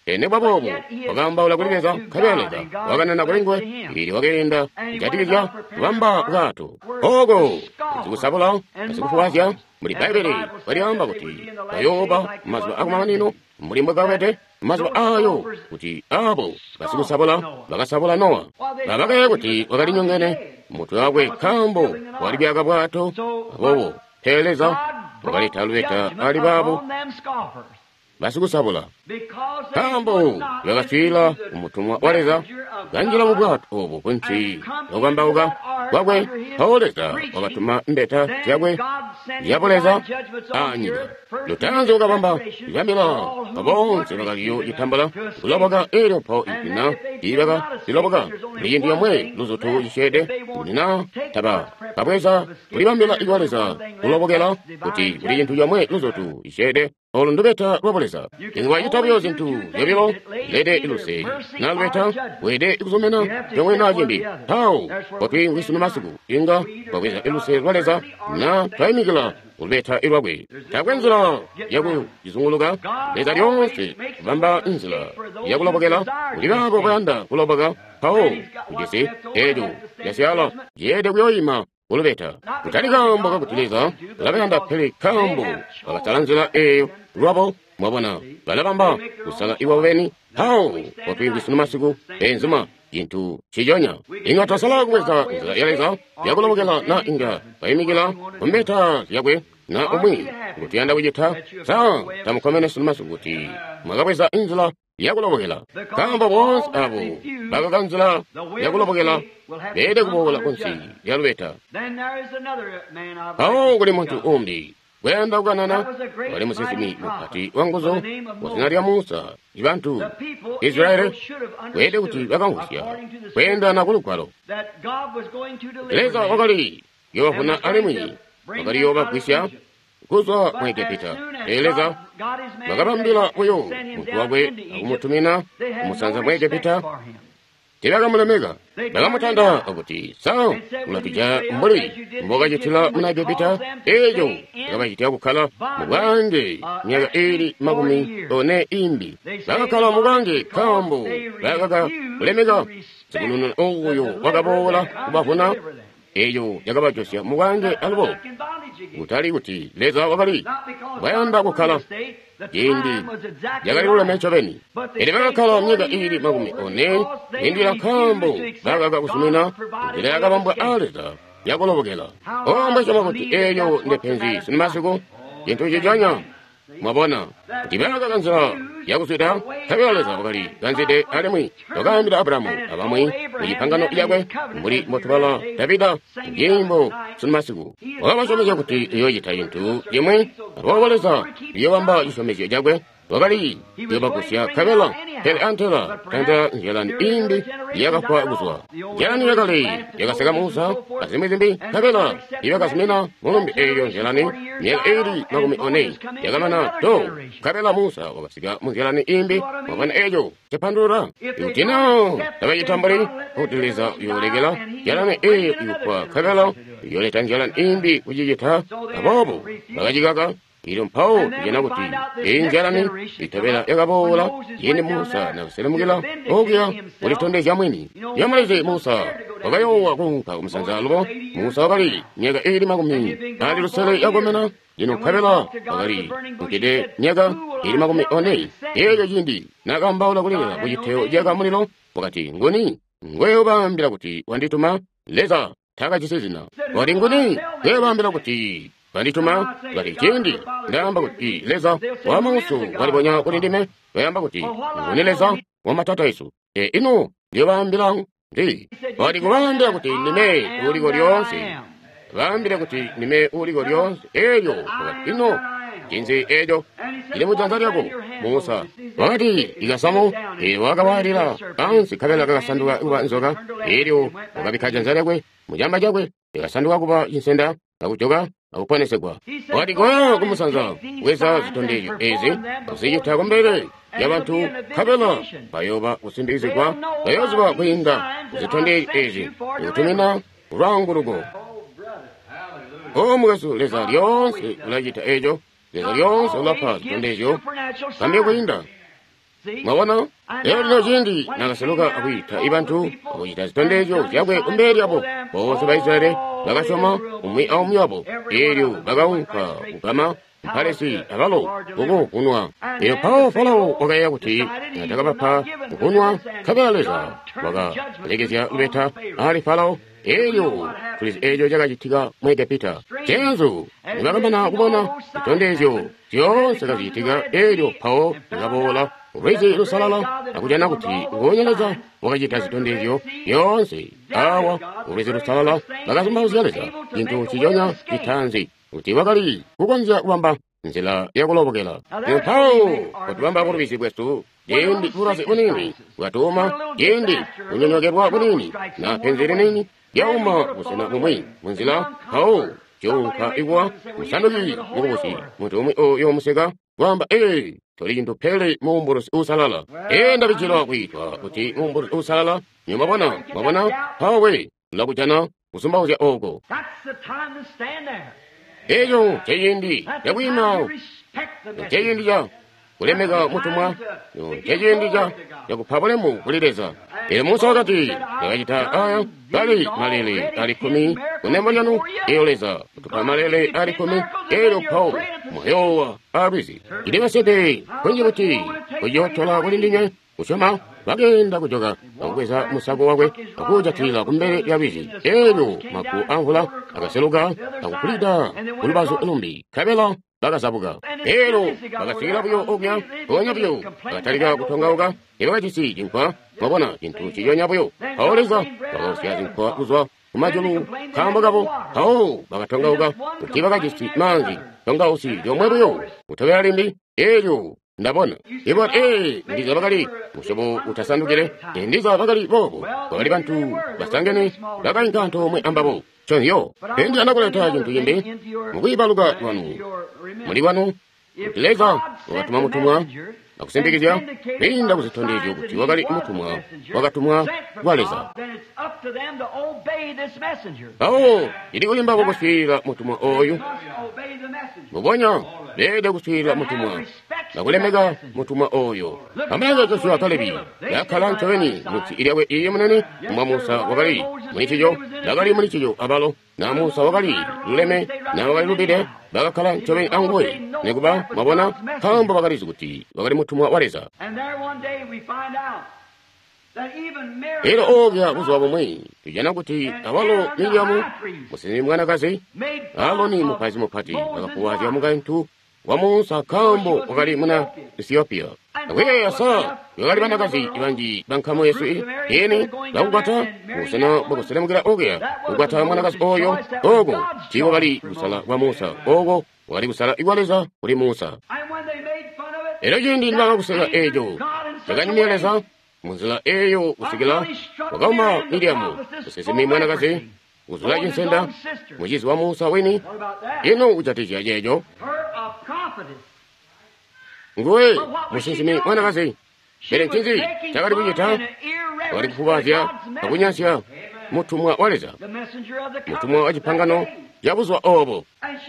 A: ene bwabobu bagamba olakuliriza kabeleza waganana kulengwe ili wagenda jatikija bamba bwato ogo zikusabula zikufuwasya muri baibuli baliamba kuti bayoba mazwa akumamanino mulimbo gawete mazwa ayo kuti abo basikusabula bagasabula Nowa babagaye kuti wakalinyongene mutwe wagwe kambo walibyaga bwato bobo teleza wakalitalweta ali babo basikusabula kambo yagaswila umutumwa waleza ganjira mu bwato obwo kwensi ogambauga wagwe hawoleza wagatuma mbeta yagwe yaboleza anyiga lutanze ogabamba yamila abonse bagaliyo itambala kulobaga eropo ipina ibaga ilobaga liyindi yamwe luzutu ishede unina taba kabweza kulibambila iwaleza kulobogela kuti liyintu yamwe luzutu ishede olundubeta lwaboleza ingwa yitabyo zintu yabilo lede iluse nalbeta wede ikuzomena yamwe najimbi tau kwatwi wisunu masiku inga kwaweza iluse lwaleza na taimigila ulbeta ilwagwe takwenzula yagwe izunguluga leza lyonse bamba inzila yakulobogela ulibabo bwanda kuloboga pao kujisi edu yasyala yede kuyoyima ulubeta kutalikambo kutileza labenda pele kambo wakatalanzila eyo lwabo mwabona balabamba kusala iwaweni hao watwingi sunumasiku enzima yintu chijonya inga tasala kuweza nzila yaleza yakulobogela na inga bayimigila umbeta yagwe na umwi kutiyanda wijita saa tamukomene sunumasiku kuti mwagaweza inzila yakulobogela kamba bonse abo bagaganzila yakulobogela bede kubogola konsi yalweta hao kuli muntu umbi gwenda kuganana wali musisimi mukati wanguzo wasinarya Musa ibantu Israeli wede kuti bakangusya kwenda nakulukwalo leza wakali yofuna alimwi wakali yoba kwisya kuzwa mwegepita eleza bagabambila uyo muntu wagwe akumutumina umusanza mwegepita tibagamulemega bagamutanda akuti sa ulatija mbuli mboga jitila munagepita ejo bagabajitya kukala mugange nyaga eri magumi one imbi bagakala mugange kambo bagaga mulemega sikununa oyo wagabola kubafuna eyo yagabajosya mugange alibo utali kuti leza wakali bayanda kukala Yendi yagali ula mechoveni edi bagakala nyaga eri magumi one indila kambo bagaga kusumina ndila yagabambwa aleza yakulobogela ombesha makuti eyo ndepenzi sinimasiku yintu jijanya mwabona kuti bagaganzira yakuswita kabeleza wakali ganzide alimwi togambira Abrahamu abamwi muyipangano yagwe muri motubala Davida yimbo sinimasiku wabasomesha kuti iyo yita yintu yimwe waboleza iyo wamba yisomesha jagwe wakali yobakusya kabela pele antela tanda njelani imbi yagakwa guzwa jani yagali yagasega Musa azimizimbi kabela yagasimina mulumbi eyo njelani nyaga eri magumi one yagamana to kabela Musa wabasiga munjelani imbi mabana eyo chepandura yutina tabayitambali utileza yolegela yalane eyo yukwa kabela yoleta njelani imbi ujijita abobo bagajigaga Iron pao yena kuti enjalani itabela yagabola yene Musa na selemugela ogya ulitonde jamweni yamaleze Musa bagayowa kunka umusanza lubo Musa bali nyaga eri magumi ali rusele yagomena yino kabela bali ukide nyaga eri magumi one eyo yindi nagamba ola kulela kuyiteo jaga mulilo wakati ngoni ngweyo bambira kuti wandituma leza taka chisezina wali ngoni ngweyo bambira kuti bandituma bali kindi ndamba kuti leza wa Musa walibonya kulindime bayamba kuti ngoneleza wa matata Yesu e ino yobambira ndi wali kubambira kuti nime uli golyonse bambira kuti nime uli golyonse eyo ino kinzi ejo ile mujanzali yako Musa wakati igasamo e wagawarira ansi kabela kagasanduka uba nzoga eyo wakabikajanzali yakwe mujamba jakwe igasanduka kuba insenda akujoga akuponesegwa wadi kwa kumusanza weza zitondejo ezi usijita kumbele yabantu kabela bayoba usimbizigwa bayoziba kuinda zitondejo ezi utumina urangurugo omugasu leza lyonse ulajita ejo leza lyonse ulapa zitondejo kambe kuinda mwaona lero chindi nakaseluka akuita ibantu akuita zitondezo zyabwe kumberi abo bose baisraeli bakasoma umwi aumwi abo eryo bakaunka kukama mpalesi abalo uko kunwa iyo pawo falao wakaya kuti nataka bapha kunwa kabaleza waka legezya ubeta ali falao eryo kulizi eryo jakachitika mwegapita chenzo nibakambana kubona zitondezo zyonse kazichitika eryo pawo nikabola urezi lusalala nakujana kuti ngonyeleza wakachita zitondezyo yonse awa urezi lusalala bakasumbauziyaleza into chijonya chitanzi kuti wakali kukonza kubamba nzela yakulobokela pawo kutibamba kulubisi bwetu yendi kurase kunini watoma yendi kunyonyokerwa kunini na penzere nini yauma kusena mumwi munzila pawo chonka iwa musanduki mukubusi muntu umwe oyo museka wamba eh toli into pele mumborosi usalala enda bichilo kuitwa kuti mumborosi usalala nyuma bona mabona pawe lakujana kusumbauza ogo eyo cheyendi yakwima cheyendi ya kulemeka mutumwa cheyendi ya yakuphabolemu kulileza ele musa wakati yakachita aya kali malele ali kumi kunemanyanu eyoleza kutupa malele ali kumi elo pao mwayowa abisi idivasete kwenye kuti kujotola kulindinya kusoma bagenda kujoga akukweza musago wakwe akujakilila kumbele ya bizi elo maku anvula akaseluka akukulida kulubazo ulumbi kabela bakasabuka elo bakasigila buyo ogya konya buyo bakatalika kutongauka ebakachisi jinkwa mabona kintu chiyonya buyo aoleza bakosya jinkwa kuzwa kumajulu kambagabo ao bakatongauka kuti bakachisi manzi tongausi lyomwe buyo utawela limbi elo ndabona ibo eh ndiza bakali mushobo utasandukire ndiza bakali bobo bakali bantu basangene bakainkanto mwe ambabo chonyo endi anakuleta kintu yimbe mukwibaluka wanu muli wanu leza watuma mutumwa akusembekeza linda kuzitondezo kuti wakali mutumwa wakatumwa waleza awo ili kulimba kuswira mutumwa oyu mubonya leda kuswira mutumwa nakulemeka mutumwa oyo amanga joshua kalebi yakhala nchoweni muti iliawe iye munene mwa musa wakali munichijo lakali munichijo abalo na musa wakali luleme na wakali lubide bakakhala nchoweni angwe nekuba mabona kamba bakali zikuti wakali mutumwa waleza ero ogya kuzwa bomwe tujana kuti awalo miliamu musini mwanakazi alo ni mupazi mupati akapuwazya mukantu wamusa kambo wakali muna Ethiopia we asa wakali banakazi ibanji bankamo yesu eni lakugata usena bakuselemukira ogya ugata mwanakazi oyo ogo chi wakali kusala wa musa ogo wakali kusala igwaleza uli musa ero jindi ndibanga kusela ejo takanyimyeleza munzila eyo usigila wakama miliamu usesemi mwanakazi uzula jinsenda mujizi wa musa weni ino ujatija jejo ngwe musesemi mwanakazi bere nkinzi chakali kujita wali kufubazya akunyasya mutumwa waleza mutumwa wajipangano yabuzwa obo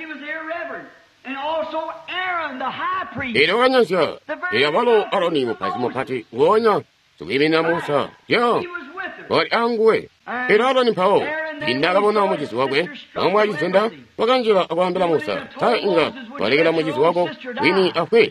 A: ere wakanyasya eyabalo aroni mupazi mupati wonya tukibina musa ya wali angwe era aroni mpawo indakabona omujizi wakwe amwajisenda wakanjira akwambira musa ta inga walegera mujizi wako wini afwe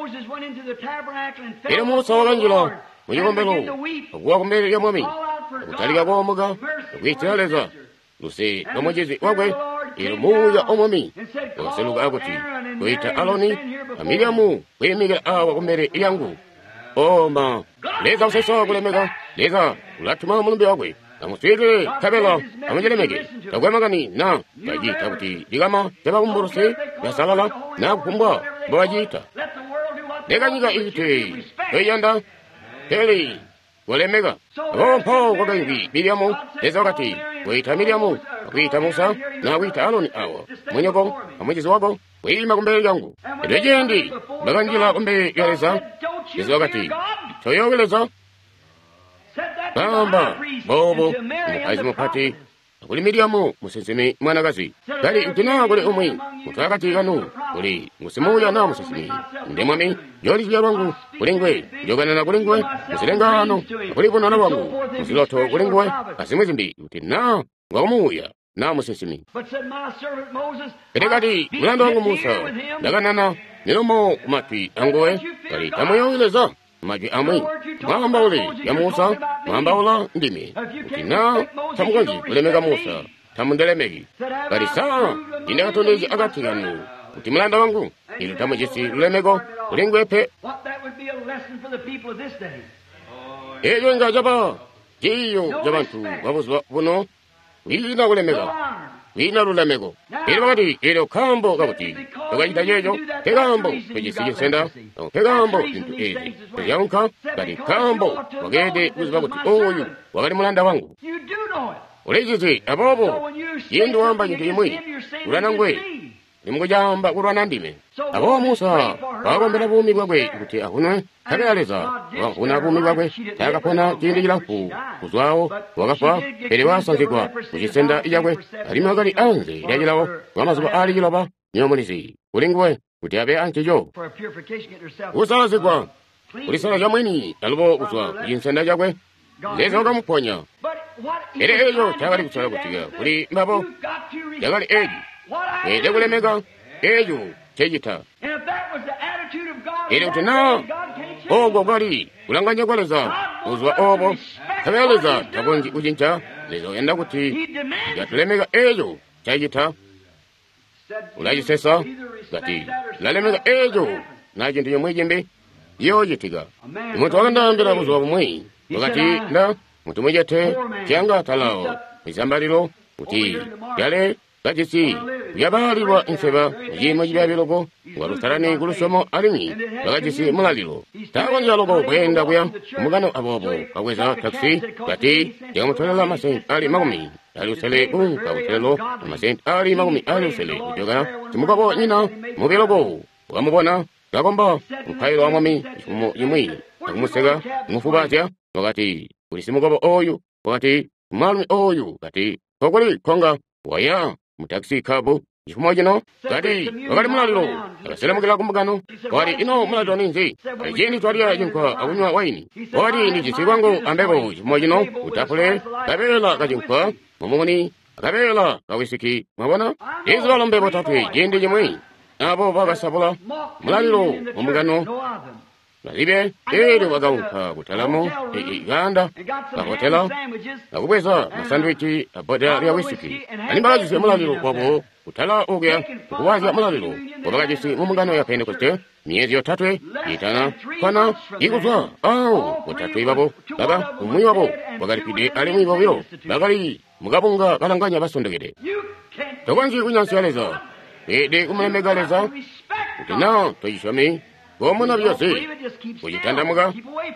A: era musa wakanjira muyikombero okuwa kumbere ya mwami okutalika kwa omuga okwikyaleza luse omujizi wakwe era muya omwami wakaseluka akuti kwita aloni amiriamu kwemigira awa kumbere yangu oma leza usesa kulemeka leza ulatuma mulumbi wakwe amuswire kabela amajelemeke tagwemagani na bajita kuti digama tebakumburuse yasalala na kukumba bajita lekanyiga ite eyanda teli walemeka ompo kwagangi miriamu leza wakati wita miriamu wita musa na wita aloni awa mwenyoko amwejizi wako wima kumbele yangu lejendi baganjila kumbele yaleza leza wakati choyoweleza kamba bobo mukazi mupati akuli miriamu musensemi mwanakazi kali utina kuli umwi mukakati kanu kuli musimuya na musisimi ndemwami jolisiya lwangu kulingwe joganana kulingwe musilengano kulibonana wangu musiloto kulingwe asimwizimbi kuti na ngakumuya na musisimi ketekati mulando wangu Musa ndaganana nilomo kumatwi angowe kali tamuyoileza majwi amwi mwamba ule ya Musa mwamba ula ndimi kuti na tamukonji kulemeka Musa tamundelemeki kali saa indekatonezi akati kanu kuti mulanda wangu ilu tamujisi lulemeko kulingwepe ejo nga jaba jiyo jabantu wabuzi buno wina kulemeka wina lulemeko ili wakati ili kambo kabuti tukajita yejo kekambo kujisijisenda kekambo intu ezi kujanka kati kambo wakede uziba kuti oyu wakati mulanda wangu ulejisi abobo yindu wamba nyintu imwi ulanangwe nimukujamba kulwana ndime abo Musa bagombera bumi bwagwe kuti ahunwe takaleza wafuna bumi bwagwe takapona chindi chilafu kuzwawo wakafa pere wasanzikwa kuchisenda iyagwe alimi akali anze ilajilawo wamazuba ali chilopa nyomulisi kulingwe kuti abe anchijo usalazikwa kulisala jamwini alubo uzwa kuchinsenda chagwe leza wakamuponya ere eyo takali kusala kutiga kuli mbabo takali eji ede kulemeka ejo chejita ere kuti na ogo gali kulanganya kwaleza uzwa obo tabeleza takonji ujincha lezo yenda kuti yatulemeka ejo chejita ulajisesa gati lalemeka ejo najintu yomwijimbe yojitiga muntu wakandambira kuzwa bumwi wakati na muntu mwijete kyanga talao misambaliro kuti yale kajisi yabalibwa enseba yimo jibabilogo warutarani kulusomo alimi bagajisi mulaliro takonja logo kwenda kuya umugano abobo kaweza taxi kati yamutolala masen ali magumi ali usele ku kawutelo masen ali magumi ali usele joga timugabo nyina mubilogo wamubona gagomba mkairo amami mu yimwi amusega mufubaja wakati ulisimugabo oyu wakati malmi oyu kati kokoli konga waya mutaxi kabu chimoja no kati wakati mulaliro akaselemukira kumbugano wali ino mulaliro ninzi jeni twalia jinkwa akunywa waini wali ni jisi wangu ambeko chimoja no utapule kabela kajinkwa mumuni kabela kawisiki mabona izo balombe tatwe jendi jimwe abo bagasabula mulaliro kumbugano Nalibe, ere wagauka kutalamo, iganda, kahotela, nakubweza masandwichi aboda ya wisiki. Animbagajisi mulaliro wabo, kutala ogea, kukuwazi mulaliro, wabagajisi mumungano ya Pentekoste, miezi yo tatwe, itana, kana, iguzwa, au, kutatwe babo, baga, umui wabo, wagaripide alimui wabio, bagari, mugabunga kalanganya basondogede. Tokanji kunyansialeza, ede umemegaleza, kutina, toyishami, Gomuna byose kujitandamuga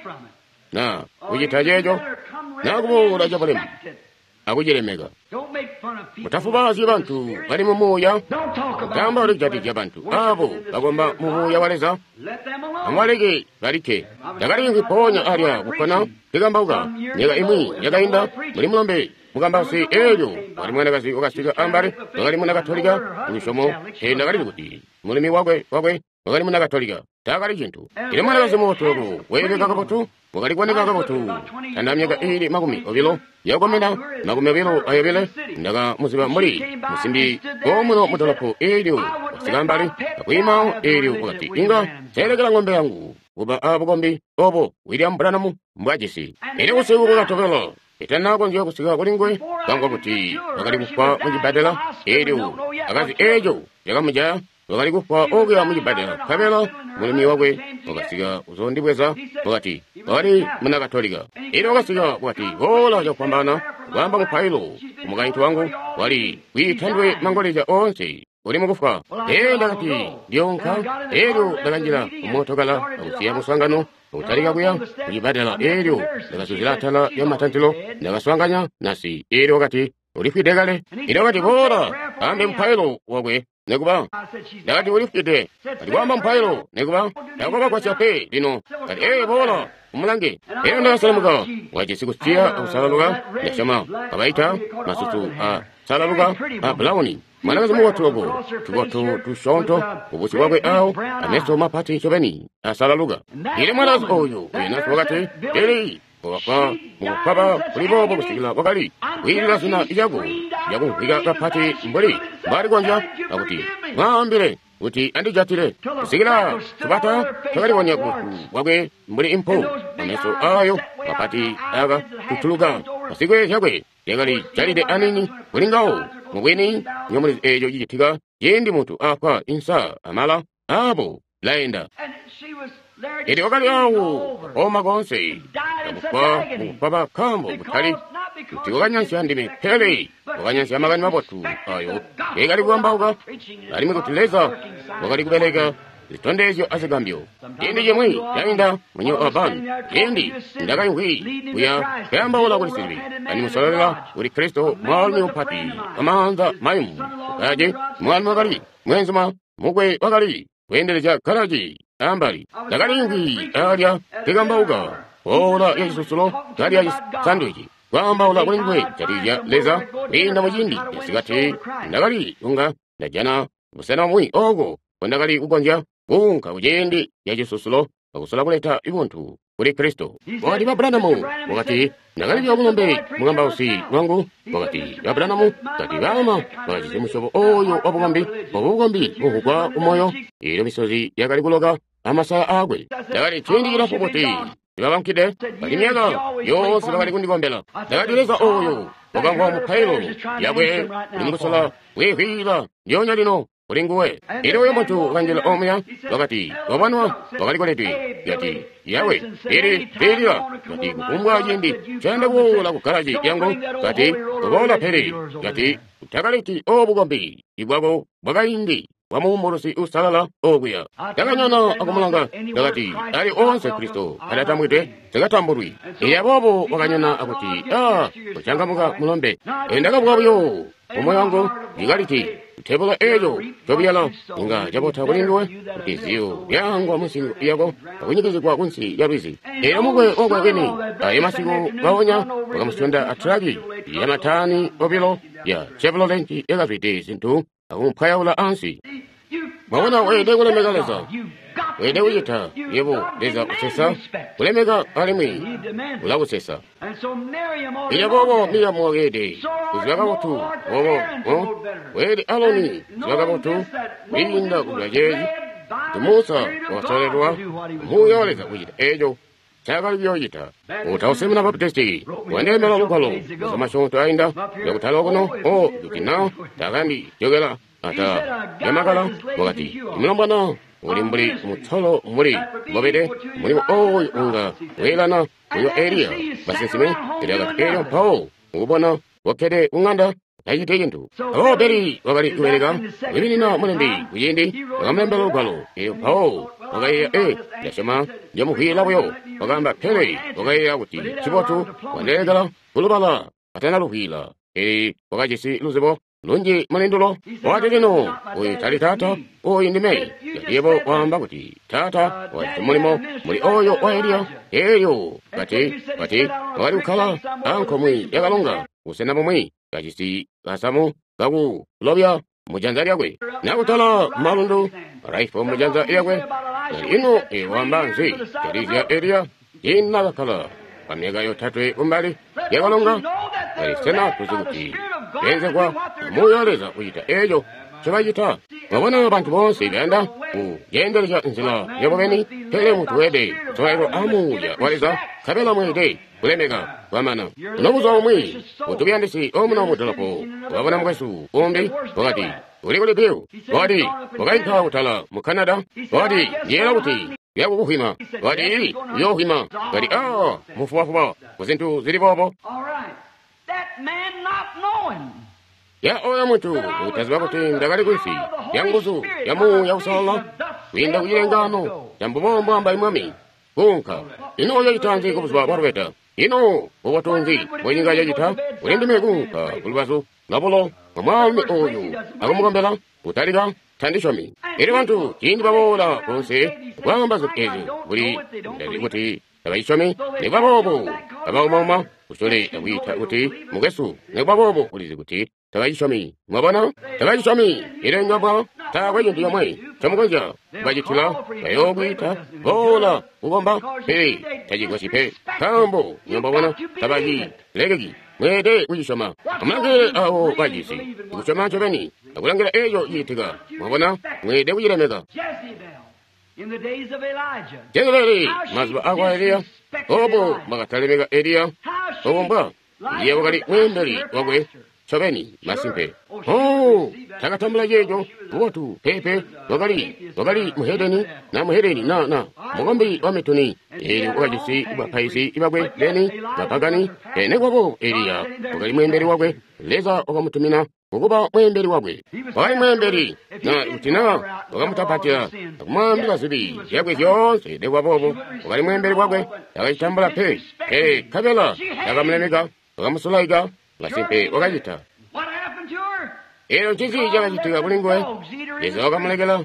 A: na kujitajejo na kubura jabalem akujeremega mutafubazi bantu bali mu moya gamba uri jadi jabantu abo bagomba mu moya waleza amalege barike dagari ngiponya arya bukana kigamba uga nyega imwi nyega inda muri mulombe mugamba si ejo bali mwana kasi okasiga ambare bali mwana katolika unishomo he nagari kuti mulimi wagwe wagwe bali mwana katolika takali jintu ile mwana kasi motogo webe kakabotu wakali kwane kakabotu tandamyega ili magumi obilo yagomena magumi obilo ayobele ndaga musiba muri musimbi omuno mutolopo elio wasigambali akwima elio wakati inga selekela ngombe yangu uba abogombi obo William Branham mbwajisi ili usiku kukatokelo itanago ngiyo kusiga kulingwe kango kuti wakali kufa mujibadela elio akazi ejo yagamuja wakali kufa ogya mujibadela kabela mulimi wagwe wakasiga uzondibweza wakati wakati muna katolika ili wakasiga wakati hola ya kupambana wamba mupailo umuganyitu wangu wali witandwe mangoleja onse uli mukufa ee ndakati dionka elio dakanjira umotogala akusiya muswangano utalika kuya mujibadela elio dakasuzilatala ya matantilo dakaswanganya nasi elio wakati ulifidegale ili wakati hola ambe mupailo wagwe Neguba, dakati ulifite, kati wamba mpailo, neguba, dakoba kwa chape, dino, kati ee bola, umulange, ee nda salamuka, wajisi kusitia, au salaluga, nashama, kabaita, masutu, a, salaluga, a, blawni, malakazi muwathulopo tuwathu tushonto ubusi bwabwe awo ameso mapati chobeni asalaluga ile malakazi oyo enaso wakati eli waka mukupaba kulibobo kusikila wakali wirira sina ijago ijago wiga kapati mbuli mbali kwanja akuti mwambile uti andijatile kusikila tubata takali wanyaku wabwe mbuli impo ameso ayo mapati aga kutuluga kusikwe chagwe yegali chalide anini kulingao mubweni nyomuli ejo yitiga yendi mutu apa insa amala abo laenda edi wakali awo omagonse nabupa mukupaba kambo butali uti wakanyansi ndime pele wakanyansi amagani mabotu ayo yegali kuwambauga alimi kutileza wakali kubelega litondezyo asegambyo yendi yemwe yainda mwenye aban yendi ndaga yuhi uya kamba wala kulisiri ani musalala uri Kristo mwalmi upati amanza maimu ukaje mwalmi wakali mwenzuma mugwe wakali wendeleza karaji ambali ndaga yuhi alya tegambauga ola yesusulo gari ya sandwich kwamba wala kulingwe charija leza inda mujindi yasigati ndagali unga ndajana musena mwi ogo ndagali kugonja unka ujendi yajesusulo bakusala kuleta ibuntu kuri Kristo wadi babranamu wakati ndagali ya ngombe mugamba usi wangu wakati babranamu kati bama bajize mushobo oyo obugombi obugombi okugwa umoyo ilo misozi yagali kuloga amasa agwe ndagali twindira popoti Ibabankide, balimyaga, yose bakali kundigombela. Ndagadileza oyo, bagangwa mukailo, yabwe, nimugusala, wehila, nyonya lino, ulinguwe. Ilo yo muntu kanjila omya, wakati, wabanwa, wakali koleti, yati, yawe, iri, iriya, yati, kukumbwa jindi, chanda wula kukaraji yangu, kati, kukola peri, yati, utakaliti obugombi, ibwago, bagaindi. Wamumborosi usalala oguya takanyana akumulanga takati ali onse Kristo adatamwite tekatamburwi iyabobo wakanyana akuti ah kuchangamuka mulombe endaka bwabyo omoyango igaliti tebola ejo tobiyala inga jabota kulindwe tiziyo yango amusingo yago akunyikizikwa kunsi yabizi era mugwe ogwe geni ayemasigo bawonya wakamusonda atragi yamatani obilo ya chevrolet egavite sintu akumpaya ula ansi Mwana wede ule megaleza wede uyita yebo leza usesa ule mega alimi ula usesa iya bobo miya mwagede uzwaga botu bobo wede aloni uzwaga botu winda kujajezi tumusa wasalerwa muyoleza uyita ejo chagali byoyita utawusemina baptesti wandemela lukalo usamashonto ainda yakutalokono o yukina tagandi yogela ata yamakala wakati imulambana uli mbuli mutsolo muli gobede mulimo oyo unga welana uyo eria basensime ilagati eyo pao ubona wakede unganda ayite yintu abo beri wakali kuwelega wilinina mulembi uyindi wakamlembelo lukalo eyo pao wakaya e yasema yamuhila buyo wakamba pele wakaya kuti chibotu wandelegala kulubala atena luhila e wakajisi luzibo lunji malindulo wategeno uyi tali tata uyi ndime yatiebo wamba kuti tata wati mulimo muli oyo waelia eyo kati kati wali ukala anko mwi yakalonga usena mumwi kajisi kasamu kagu lobya mujanza lyagwe nakutala malundu raifo mujanza lyagwe ino ewamba nzi yalizya elia yinakakala pamyega yo tatwe umbali yakalonga alisena kuzikuti yenze kwa muyoleza kuyita ejo chibayita wabona abantu bonse ganda u yendeleza nzila yabobeni tele mutu wede twairo amuya waliza kabela mwede kulemega wamana unobuza omwi utubyandisi omuna omutalapo wabona mwesu ombi wakati ulikuli piu wadi wakaita utala mu Canada wadi yela kuti yabu kuhima wadi yohima wadi ah mufuwafuwa kuzintu zilibobo ya oya muntu utaziba kuti ndagali kwisi yanguzu yamu yausala winda kuyilengano yambubombo amba imwami kunka ino yayitanzi kubuzwa barweta ino owatonzi mwenyinga yayita ulindime kunka kulubazu labulo omwami oyu akumugambela utaliga tandishomi eri bantu kindi babola konse kwamba zokezi buli ndali kuti abayishomi ne babobo abaumama usole wita kuti mugesu nebabobo ulize kuti tabayishomi mwabona tabayishomi irengaba tabayo ndiyo mwe chamugonja bajitula bayobwita bola ugomba pe tajigwasi pe kambo nyambabona tabayi legegi mwede uyishoma amange aho bajisi ushoma chobeni akulangela eyo yitiga mwabona mwede uyilemega
B: in the days of Elijah.
A: Generally, mazba agwa Elia, obo magatalemega Elia, obomba, ye wakali wenderi wagwe, chobeni masimpe. Oh, tagatambula yejo, watu pepe, wakali, wakali muhedeni, na muhedeni na na, mugombi wametuni, eri wajisi wapaisi ibagwe deni, wapagani, ene wabo Elia, wakali mwenderi wagwe, leza wakamutumina, Uguba mwemberi wagwe, wakali mwemberi, na utina, wakamutapatia, kumambila sibi, yagwe yonse, dewa bobo, wakali mwemberi wagwe, yakachitambula pe, eh, kabela, yakamlemega, wakamusulaiga, wasimpe, wakajita.
B: What happened to her?
A: Ero chisi yakachitiga bulingwe, yeza wakamulegela,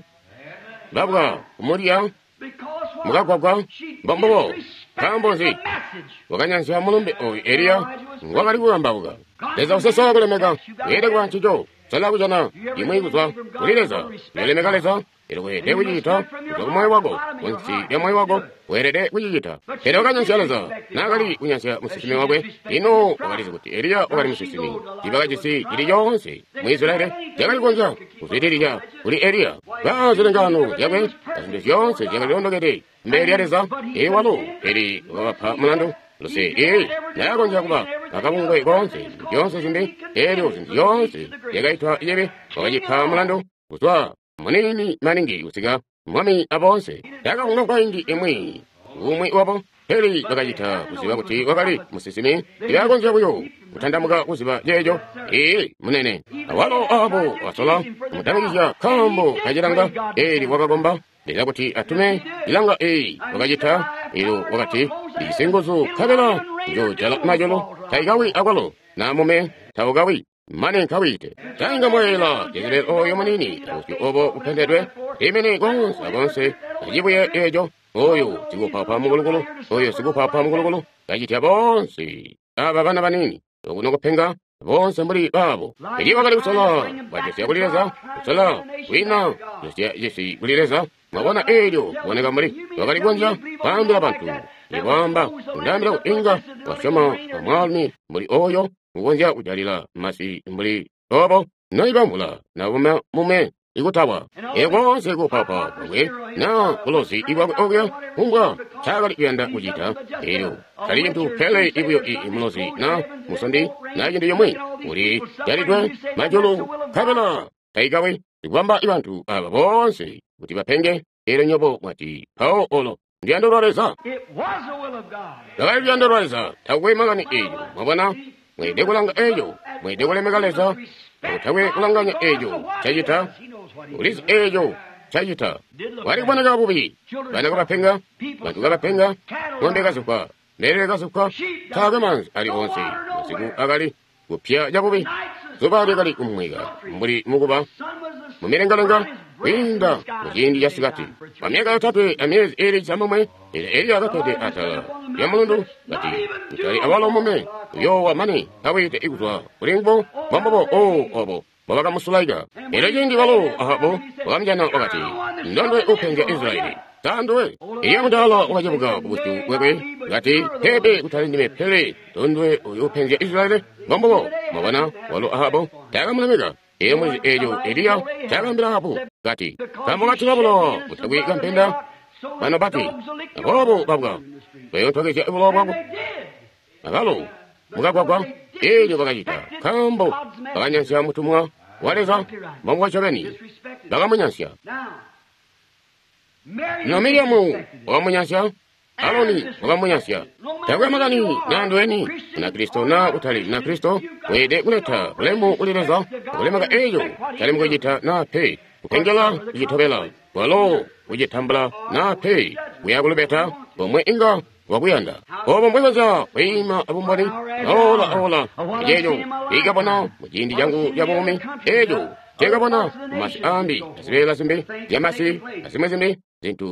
A: babwa, umuria, mugagwagwa, bambobo, kambozi, wakanyansia mulumbe, o Elia, wakali kugambabuga. Leza usesa kulemega, wede kwa nchijo, sala kujana, imwe kuzwa, ulileza, yolemega leza, ero wede kujita, kutoka moyo wako, onsi ya moyo wako, wede kujita. Ero wakanyansia leza, nakali kunyansia musisimi wakwe, ino wakalizi kuti, Elia wakali musisimi, ibaga jisi, ili yonse, mwisulaire, jakali konja, usitirija, uli Elia, bazilengano, yakwe, kasindisi yonse, jakali ondogede, mbeli leza, e walo, eri, wapa mulando, Lose, eh, na konja kuba, akabungwe konse, yonse zimbe, eri osinzi yonse, yega itwa yebe, wakaji pa mulando, uswa, munini maningi usiga, mwami abonse, yaga unga kwa ingi emwe, umwe wabo, heri wakajita, usiba kuti wakali, musisimi, ya konja kuyo, utandamuka usiba yejo, eh, munene, awalo abo, wasola, mutamikisha, kambo, kajiranga, eri wakagomba, Lila kuti atume, ilanga ee, wakajita, ilo wakati, isengozo, kabela, jo jala majolo, taigawi agwalo, na mume, taugawi, mane kawite, tainga mwela, jezile o yomanini, tauski obo upendedwe, imene gons, agonse, ajibuye ejo, oyo, sigu papa mugulugulu, oyo sigu papa mugulugulu, kajita bonsi, aba bana banini, ogunoko penga, bonse mburi babo, iji wakali usala, bajesi kulireza, usala, wina, jesi jesi kulireza, Mabona ejo, wanega muri, wakali gonja, pambila bantu, ibamba, ndamila inga, washama, wamalmi, muri oyo, ugonja ujalila, masi, muri, obo, na ibambula, na ume, mume, igutawa, ego sego papa, we, na, ulosi, iwa ogya, unga, chagali yanda ujita, ejo, kalintu pele ibuyo imulosi, na, musandi, na yindi yomwe, uri, yaridwe, majolo, kabela, taigawe, Igwamba ibantu aba bonse kuti bapenge ero nyobo mwati pao olo ndiandororeza
B: It was the will of God.
A: Dagai ndiandororeza tagwe magani ejo mabana mwede kulanga ejo mwede kulemegaleza tagwe kulanganya ejo chayita ulizi ejo chayita wari bwana gabubi bana gabapenga bantu gabapenga ngombe gasukwa mere gasukwa tagamanzi ali bonse siku agali gupya jabubi Zobari gali umwiga mburi muguba mumirengarenga winda mujindi yasigati amega atatu amezi eri jamumwe eri eri agatode ata yamundu gati mutari awalo mume yo wa mani kawite iguzwa uringbo mambo o obo babaga musulaiga eri jingi walo ahabo wamjana wakati ndondo upenge Israeli Tandwe, iya mudala wajabuga bubutu wewe, gati hebe utalindime pele, tondwe uyupenje Israeli, mambo, mabana, walu ahabo, taga mlamega, iya mwezi ejo edia, taga mbila habu, gati, kama gati wabulo, utagwi kampenda, bano bati, wabu babuga, weyo toge ja wabulo babu, agalo, muga kwa ejo bagajita, kambo, baganyansia mutumwa, waleza, mambo wachabeni, bagamanyansia. No Miriamu, wamunyasya, Aloni, wamunyasya. Tagwe magani, nandweni, na Kristo na utali na Kristo, wede uleta, ulemu ulireza, ulemaga ejo, chalimu kujita na pe, upengela, ujitobela, walo, ujitambala na pe, uyagulubeta, wamwe inga, wabuyanda. Obo mwewaza, weima abumbani, ola ola, ejo, iga bana, mujindi jangu yabumi, ejo, Jega bana, mas ambi, asibela simbe, yamasi, asimwe simbe, zintu,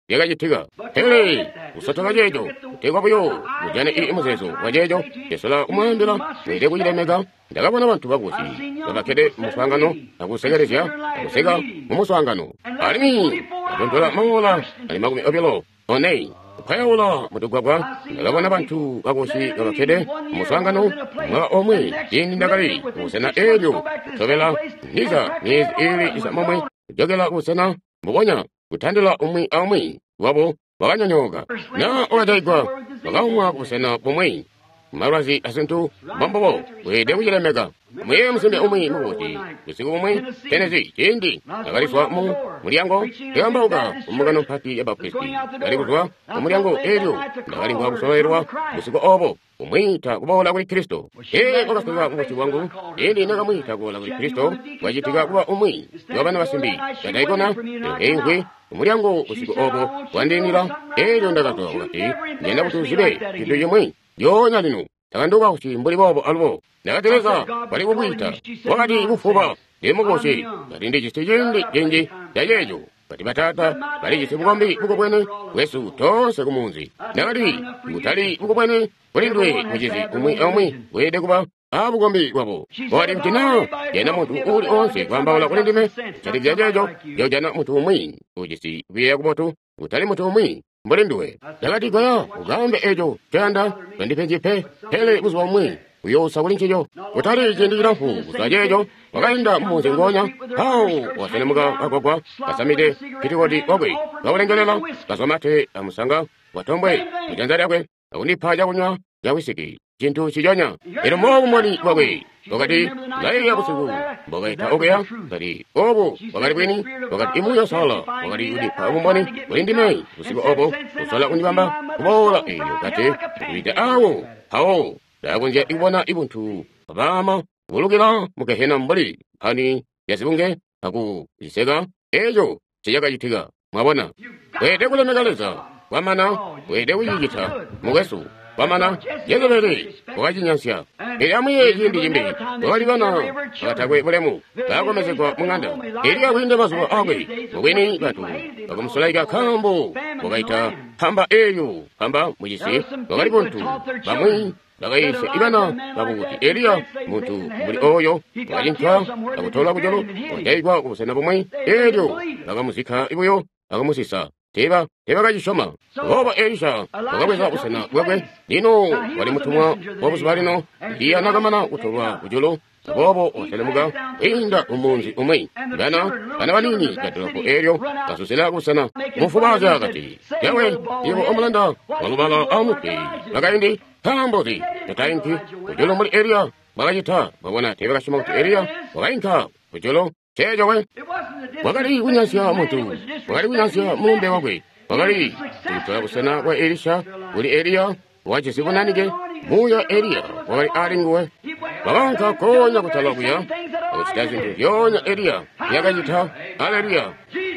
A: 내가 이티가 헤이 우서터가 제죠 대가보요 무전에 이 무세서 와제죠 예서라 우만들아 왜대고 이래매가 내가 보나만 두가 고시 내가 걔네 무수한가노 하고 세가리지야 하고 세가 무수한가노 아니 돈돌아 먹어라 아니 먹으면 어별로 어네이 파야오라 무두과과 내가 보나만 두 하고 시 내가 걔네 무수한가노 마 어머니 인 나가리 우세나 에료 저벨라 니가 니 에리 이사 머머니 여기라 우세나 뭐냐 우탄들라 어머니 어머니 와보 와가냐뇨가 나 어다이과 와가우마 우세나 어머니 말하지 아선투 mambo we dewi jere mega me mseme umi muti bisigo umi tenezi jendi agari swa mu muriango yambauga umugano pati yaba pesti ari gwa muriango ejo agari gwa soerwa bisigo obo umi ta gwa la Kristo e oga kwa muti wangu endi naga mu ta gwa la Kristo wajitiga gwa umi yabana wasimbi yadaigona ewe muriango bisigo obo wandenira ejo ndaga to ngati nenda butu zibe kido yemui 요냐리누 당한도가 혹시 머리 봐봐 알고 내가 들어서 머리 보고 있다 와가지 이거 봐봐 내 먹어시 나린데 지스 yen지 yen지 야예죠 머리 바타다 머리 지스 보고미 보고 보는 왜수 더 세고 뭔지 나가리 무다리 보고 보는 머리도에 뭐지지 어미 어미 왜 되고 봐 아 보고미 와보 머리 있잖아 얘는 뭐 우리 온세 관바올라 그랬는데 저리 야야죠 여자는 뭐 도미 뭐지지 왜 하고 뭐도 무다리 뭐 도미 머린도에 내가 디거야 가운데 애죠 걔한다 근데 편집해 헬레 무슨 어머니 우요 사고린치죠 우타리 젠디랑 후 우사제죠 와가인다 무슨 거냐 아우 와서는 뭐가 아고과 가사미데 피리고디 오고이 가오랭겨내라 가서마테 아무상가 와톰보이 우잔다라고 우니 파자고냐 야위시기 진투 시자냐 이런 뭐머니 오고이 뭐가디 나의 야부스고 뭐가 있다 오게야 다리 오고 뭐가리 보이니 뭐가 이무야 살라 뭐가리 우리 파무머니 웬디메이 우스고 오고 우살라 운이밤바 뭐라 에요 같이 우리데 아우 아우 라고 이제 이번나 이분투 바바마 모르게나 뭐게 해난 머리 아니 예스분게 하고 이세가 애죠 제자가 이티가 마바나 왜 대고를 나갈래서 와마나 왜 대고 이기타 뭐겠소 와마나 예거베리 뭐가지 냥시야 에야무에 힌디진비 뭐가리가나 가타고 해버레무 나고면서 그 뭉한다 에리가 윈데마서 아고이 뭐게니 가도 조금 슬라이가 캄보 뭐가 있다 한바 에유 한바 뭐지시 뭐가리 본투 마무이 나가이 이바나 나보고 에리야 모두 우리 어요 와진카 나고 돌아고 저로 대과 오세나 보면 에료 나가 무시카 이거요 나가 무시사 대박 대박아지 쇼마 오바 에리샤 나가 왜서 오세나 왜 니노 와리 무투마 오버스 바리노 디야 나가마나 우토와 우조로 보보 오세나무가 에인다 우문지 우메이 나나 나나바니니 가도고 에료 가수세라고 사나 무포바자 같이 야왜 이거 어머난다 얼마나 아무게 나가인디 탐보디 나타인키 우조로 머리 에리야 마가지타 뭐나 대박아 시모트 에리야 마가인카 우조로 제저왜 마가리 운야시야 모두 마가리 운야시야 문배와괴 마가리 우토하고 사나 와 에리샤 우리 에리야 와지 세고나니게 뭐야 에리야 마가리 아린고에 마가인카 고냐고 달라고야 어찌다진 요냐 에리야 야가지타 알레리야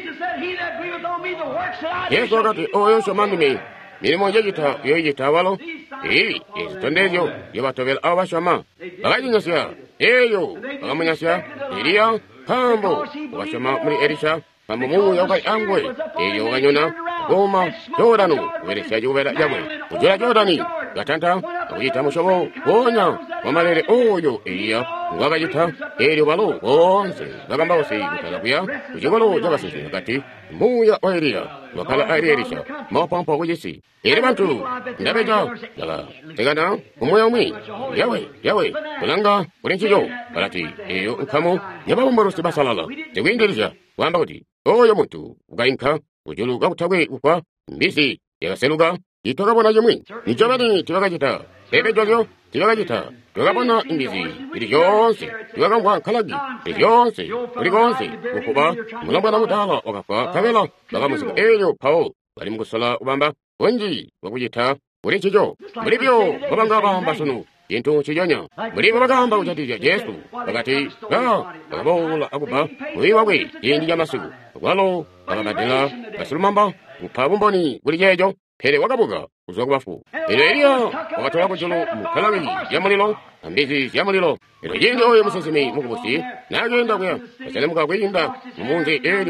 A: 예수가 오요쇼 만님이 미모 얘기타 여기타 와로 에이 에스톤데요 여바토벨 아와샤마 마가지냐시야 에요 마가무냐시야 에리야 팜보 와샤마 우리 에리샤 팜보 모 여가 안고에 에요가 요나 고마 조라누 왜레샤지 왜라 야모 우조라 조라니 가탄타 우리 타모쇼고 오냐 마마레레 오요 에리야 와가지타 에리바로 온세 나간바오세 이거라고야 우지고로 잡았으시 같이 뭐야 에리야 wakala airisha mo pompo kujisi iribantu ndabeja daga tegana umoyami yawe yawe kulanga urenchijo balati eyo kamo yaba umbarusi basalala tewenderija wambagoti oyo muntu ugainka ujulu gautagwe ukwa mbisi yaseluga itogabona yemwi nijabani tibagajita ebejojo tibagajita togabona imbisi iri yonse tibagangwa kalagi iri yonse uri gonse ukuba mulambana mutala okakwa kabela bagamusiga eyo pawo bali mugusala ubamba onji wakujita urenchijo mulibyo babangaba mbasunu Yintu chijonya muri babagamba ujatija Yesu bagati ga bagabola aguba muri wawe yindi yamasigu walo bagabadela basulmamba upabumboni buri jejo pere wagabuga uzokubafu ero eriya wagatola kujolo mukalami yamulilo ambizi yamulilo ero yindi oyo musesimi mukubusi nagenda kuya baselemuka kweyinda mumunzi eryo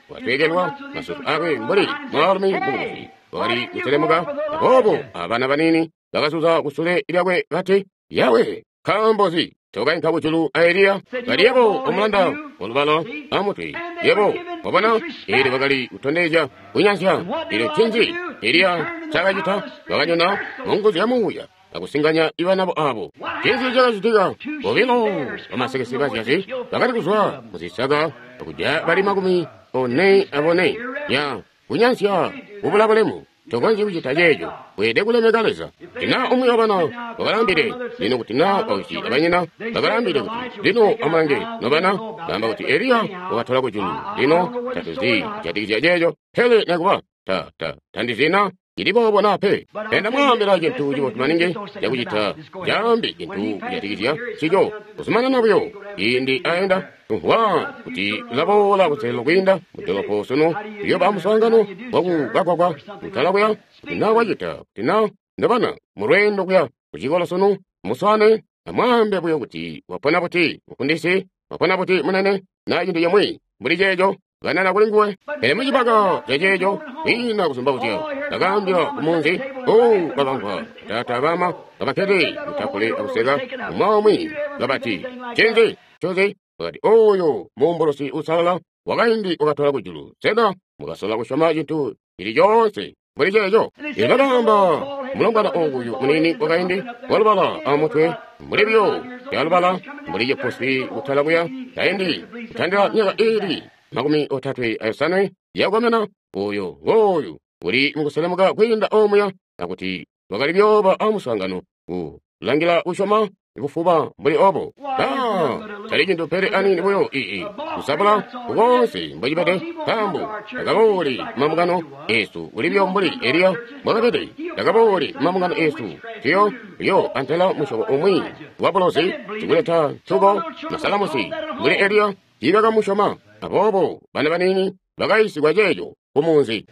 A: watwegerwa masusu akwe mbuli mwalumi mukubusi wakati kutelemuka apopo abana banini bakasuza kusule ilyakwe bati yawe kambozi toka inkabu chulu aeria kati yabo omulanda olubalo amuti yabo wabona eri bakali utondeja unyansya ilo chinzi eria chakachita bakanyona mongozi yamuya akusinganya ibanabo abo chinzi chakachitika obino amasekesi basiyasi bakati kuzwa muzisaga akuja bali makumi one abone ya unyansya ubulabulemu tokonzi kuchitajejo wede kulemekaleza tina umuyabana bakalambire lino kuti na kauchi abanyina bakalambire kuti lino amange nobana gamba kuti eriya wakathola kuchulu lino tatuzi chatikichajejo hele nakuba ta ta tandizina ilipo nape enda mwambira kintu jibotumaninge yakuchita jambi kintu yatikizya chijo usumana nabyo indi aenda wa kuti labola kutselo kwinda mutolopo sono iyo bamusangano waku gakwagwa mutalabya tinawajita tina ndabana murendo kuya kuchikola sono musane amwambe buyo kuti wapona buti mukundisi wapona buti munene nayi ndi yamwe mulijejo ganana kulinguwe ele mujibaga jejejo ina kusumba kutya takambira kumunzi o babangwa tata bama babakede utakule akusega umawumi babati chenzi chozi bakati oyo mumbolosi usalala wakaindi wakatwala kujulu sena mukasola kushoma jintu ili jonse mulijejo ibagamba mulongana onguyu munini wakaindi walubala amutwe mulibyo yalubala mulije posi utalabuya kaindi utandira nyaka iri makumi otatwe ayosane yagwamena oyo oyo uli mukuselemuka kwinda omuya akuti wakalibyoba amusangano ulangira ushoma ikufuba mbuli obo ah tali jintu pere anini buyo ii usabula ugonsi mbajibede tambu takabuli mamugano esu ulibyo mbuli eriya mwakabede takabuli mamugano esu tiyo yo antela mushobo umwi wabolosi chiguleta chugo masalamusi mbuli eriya jigaga mushoma abobo bana banini bagayisigwa jejo kumunzi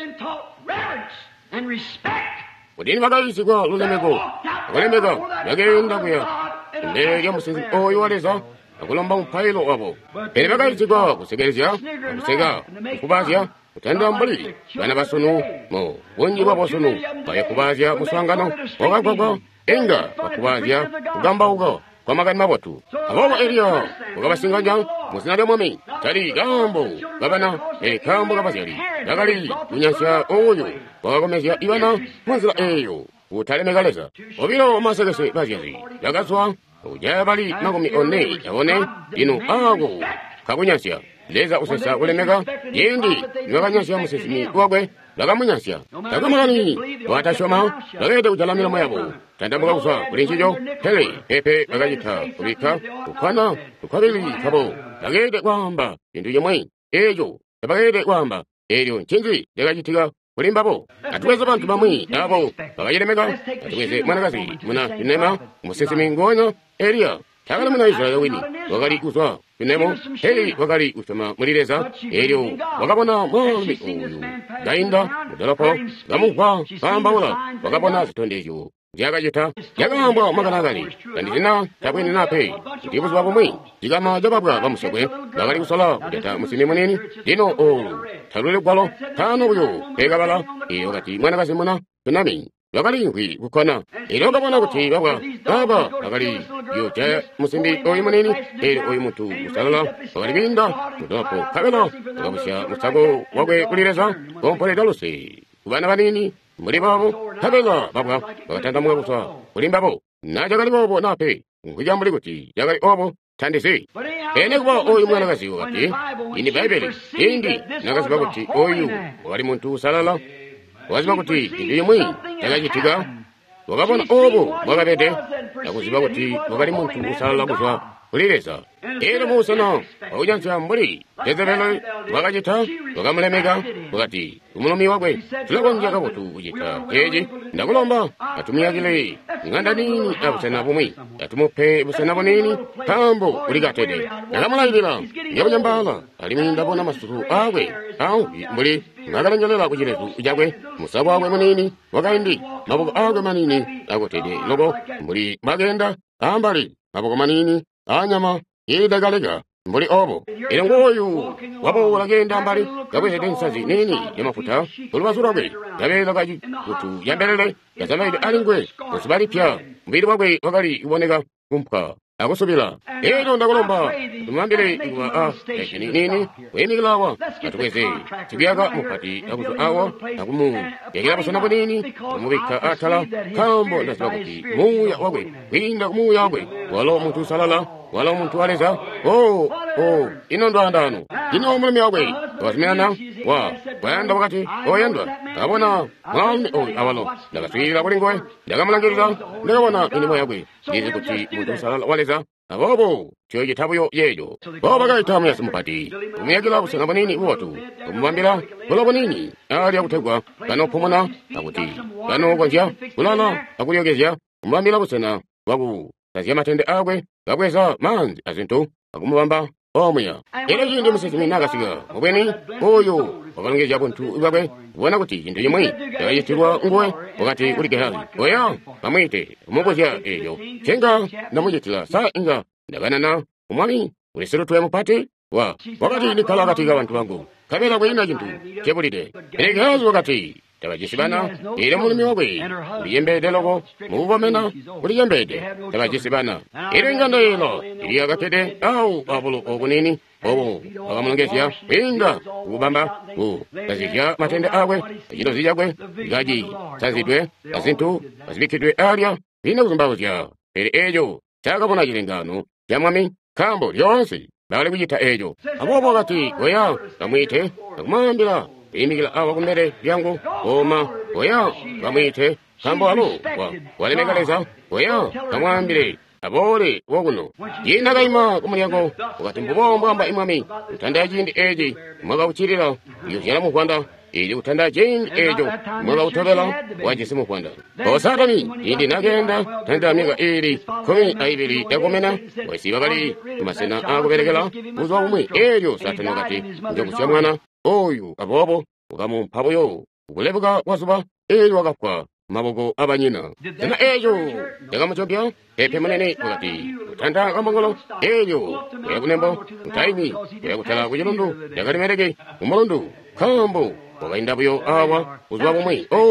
A: kudini bagayisigwa lulemeko akalemeka bagenda kuya imbere y'omusinzi oyo waleza akulomba mupailo wabo pene bagayisigwa kusegerezya okusega okubazya kutandira mbuli bana basunu mo bungi bwa bosunu baye kubazya musangano ogagwagwa enga bakubazya kugamba ugo kwa magani mabotu abobo eriyo ukabasinganya musina lya mwami tali gambo gabana ekambo gabazyali dagali unyansya oyo wakakomezya ibana munzira eyo utalemekaleza obiro omasegese bazyali dagaswa uja bali makumi one yabone ino ago kakunyansya leza usesa ulemeka yendi niwakanyansya musesimi wagwe lagamunyansya dagamulani watashoma lagede ujalamila moyabo tandambuka kuswa kulinchijo hele pepe bagajita kubika ukwana ukwabili kabo lagede kwamba indu yemwe ejo bagede kwamba eryo nchinzi lagajitiga kulimbabo atuweza bantu bamwi abo bagajeremeka atuweze mwanakazi muna pinema musesimi ngonya eriya takala muna Israeli wini wakali kuswa pinemo heli wakali usama mulireza eryo wakabona mwami uyu dainda mudalapo gamukwa kambawula wakabona zitondejo jakajita jakamba makanakali kandizina tabwini nape ndibuzi wabumwi jikama jababwa bamusegwe bakali kusola kujata musini munini dino olu talule gwalo tano buyo pegabala iyo kati mwanakazi muna tunami bakali nkwi kukona ero kabona kuti babwa baba bakali yoja musindi oyi munini eri oyi mutu usalala bakali binda mudapo kabela bakabusya musago wagwe kulireza kompole dalose kubana banini muri babo kabela babwa bakatanda mwe kuswa kulimbabo najagali bobo nape nkujya muri kuti jagali obo tandise ene kuba oyi mwanakazi wati ini baibeli indi nakazi bakuti oyu wali muntu usalala waziba kuti ndiye mwi yakajitiga wakabona obo mwakabede yakuziba kuti wakali muntu usalala kuswa kulireza ero musana waujansya mbuli jezebelo wakajita wakamulemeka wakati umulumi wagwe tulakonja kabutu kujita keji ndakulomba atumiyakile nganda nini abusana bumwi atumupe busana bunini tambo uligatede nakamulayilila yabunyambala alimindabona masuru awe au mbuli ngakalengelela kujiretu ujagwe musabo agwe munini wakaindi mabugo agwe manini agotede logo mbuli magenda ambali mabugo manini anyama idagalega mbuli obo era ngoyu wabo walagenda mbali gabwezedde ensazi nini yamafuta olubazula bwe yabeera gaki kutu yambelele yazalaide alingwe osibalipya mubiri wagwe wagali iboneka kumpa akusubira ero ndakulomba tumambire ikuba a nini wemikilawa atukweze tibyaga mukati akuzo awo akumu yagira busana bwenini omubika atala kambo ndasiba kuti muya wagwe winda kumuya wagwe wala omuntu salala wala omuntu aleza o o ino ndandano ino omulimi wagwe wasimyana wa wayanda wakati oyandwa abona mwami o awalo ndagaswirira bulingwe ndagamulangiriza ndagabona inimo yagwe ndize kuti muntu salala waleza abobo kyo gitabuyo yeyo boba gaitamu yasimupati umuyagila busana bwanini uwotu umubambira bulo bwanini ali akutegwa kano pomona akuti kano gonja ulala akulyogezya umubambira busana wagu tazia matende agwe gabweza manzi azintu akumubamba omuya era yindi musizimi nagasiga mubweni oyo wakalongezya buntu ibagwe ubona kuti kintu yimwe yayitirwa ngwe wakati uli gehazi oya bamwite umugozya eyo chenga namuyitira sa inga ndaganana umwami ulisiro tuwe mupati wa wakati nikala katiga bantu bangu kabela bwina kintu kebulide ere gehazi wakati tabajisibana ere mulimi wagwe uliyembede logo mubomena uliyembede tabajisibana ere nganda yelo iri agatede au abulu ogunini obo agamulongesya inga ubamba u tazija matende agwe jino zijagwe gaji tazidwe azintu azibikidwe alya bina kuzumbawuzya ere ejo chagabona jilengano yamwami kambo lyonse bali kuyita ejo abobo wakati oya kamwite akumambira imikila awa kumere byangu oma oya kamwite kambo alo wa walemegaleza oya kamwambire abole woguno yina gaima kumulyango wakati mbubomba imwami utanda jindi eji mwaga uchirira yosyala mu Rwanda ili utanda jindi ejo mwaga utobela wajisi mu Rwanda osatani yindi nagenda tanda miga ili kumi aibili egomena wesibagali tumasena agoberegela uzwa umwe ejo satani wakati njokusya mwana oyu abobo ugamu mpaboyo ugulebuga wazuba ejo wagapwa mabogo abanyina tena ejo yagamuchopya epe manene wakati utanda kamangolo ejo yakunembo utaimi yakutala kujilundu yakalimereke umulundu kambo wagaindabuyo awa uzwa bumwe o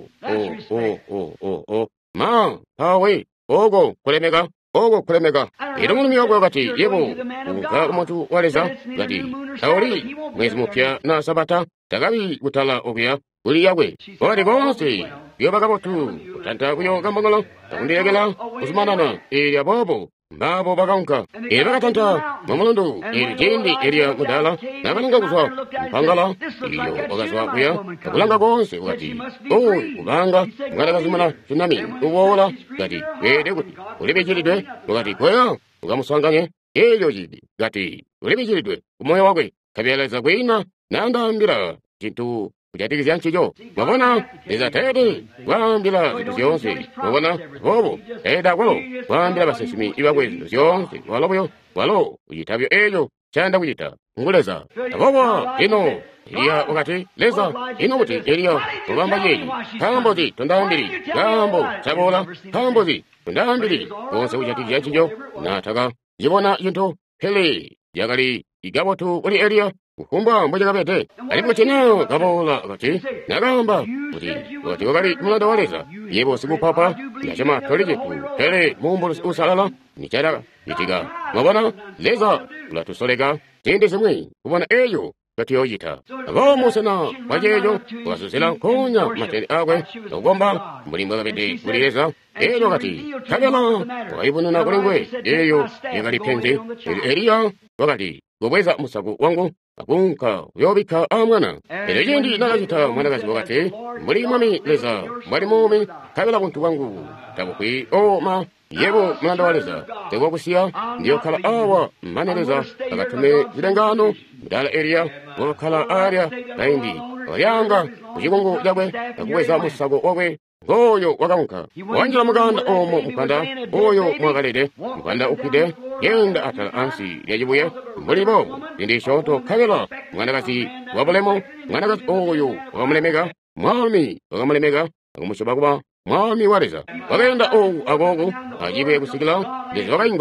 A: o o o o o ma pawe ogo kulemega ogo kulemega era mulimi wagwe wakati yebo uga umuntu waleza gati taoli mwezi mupya na sabata tagabi gutala obya uli yagwe wali gonse yobagabotu utanta kuyo gambangolo takundiyegela usumanana ili abobo mbabo baganka ili bagatanta mamulundu ili jindi ili ya mudala nagalinga kuzwa mpangala iyo wagazwa kuya takulanga gonse wakati o ubanga mwana kazumana tsunami uwola gati wede kuti ulibijilidwe wakati kwaya ugamusanganye iyo jidi gati ulibijilidwe umoyo wagwe kabyeleza kwina nandambira kintu kujatikizya nchijo wabona iza tete wambila zitu zyonse wabona bobo eda walo wambila basesimi ibagwe zitu zyonse waloboyo walo ujitabyo ejo chanda kujita nguleza bobo ino iya wakati leza ino kuti eliya ubamba yeji kambozi tondambiri kambo chabola kambozi tondambiri wonse ujatikizya nchijo nataka jibona yinto hele yagali igabotu uli eliya ukumba mmoja kabete alipo cheneo kabola kati nagamba kuti wati wakali mulanda waleza yebo siku papa nasema tolije tu hele mumbo usalala nichara itiga mabana leza ula tusolega tende semwe kubana eyo kati oyita agomo sena wajeyo wasusela konya matende agwe nogomba mulimba kabete kuleza eyo kati kabela waibununa kulingwe eyo yegali pente eliya wakati gobweza musagu wangu akunka yobika amwana ero jindi nagajita mwanagazi wakati muri mami leza mwari mumi kabela buntu wangu tabukwi oma yebo mwana waleza tego kusia ndiyo kala awa maneleza agatume zilengano mdala area wakala area naindi wayanga kujigongo jabwe nakuweza musago wawe oyo waganka wanjira muganda omo mukanda oyo mwagalede mukanda ukide yenda atala ansi yajibuye mulibo indi shoto kabela mwanagazi wabulemo mwanagazi oyo wamulemega mwami wagamulemega agumusobakuba mwami waleza wagenda owu agogo ajibe kusigila lezi wagaingula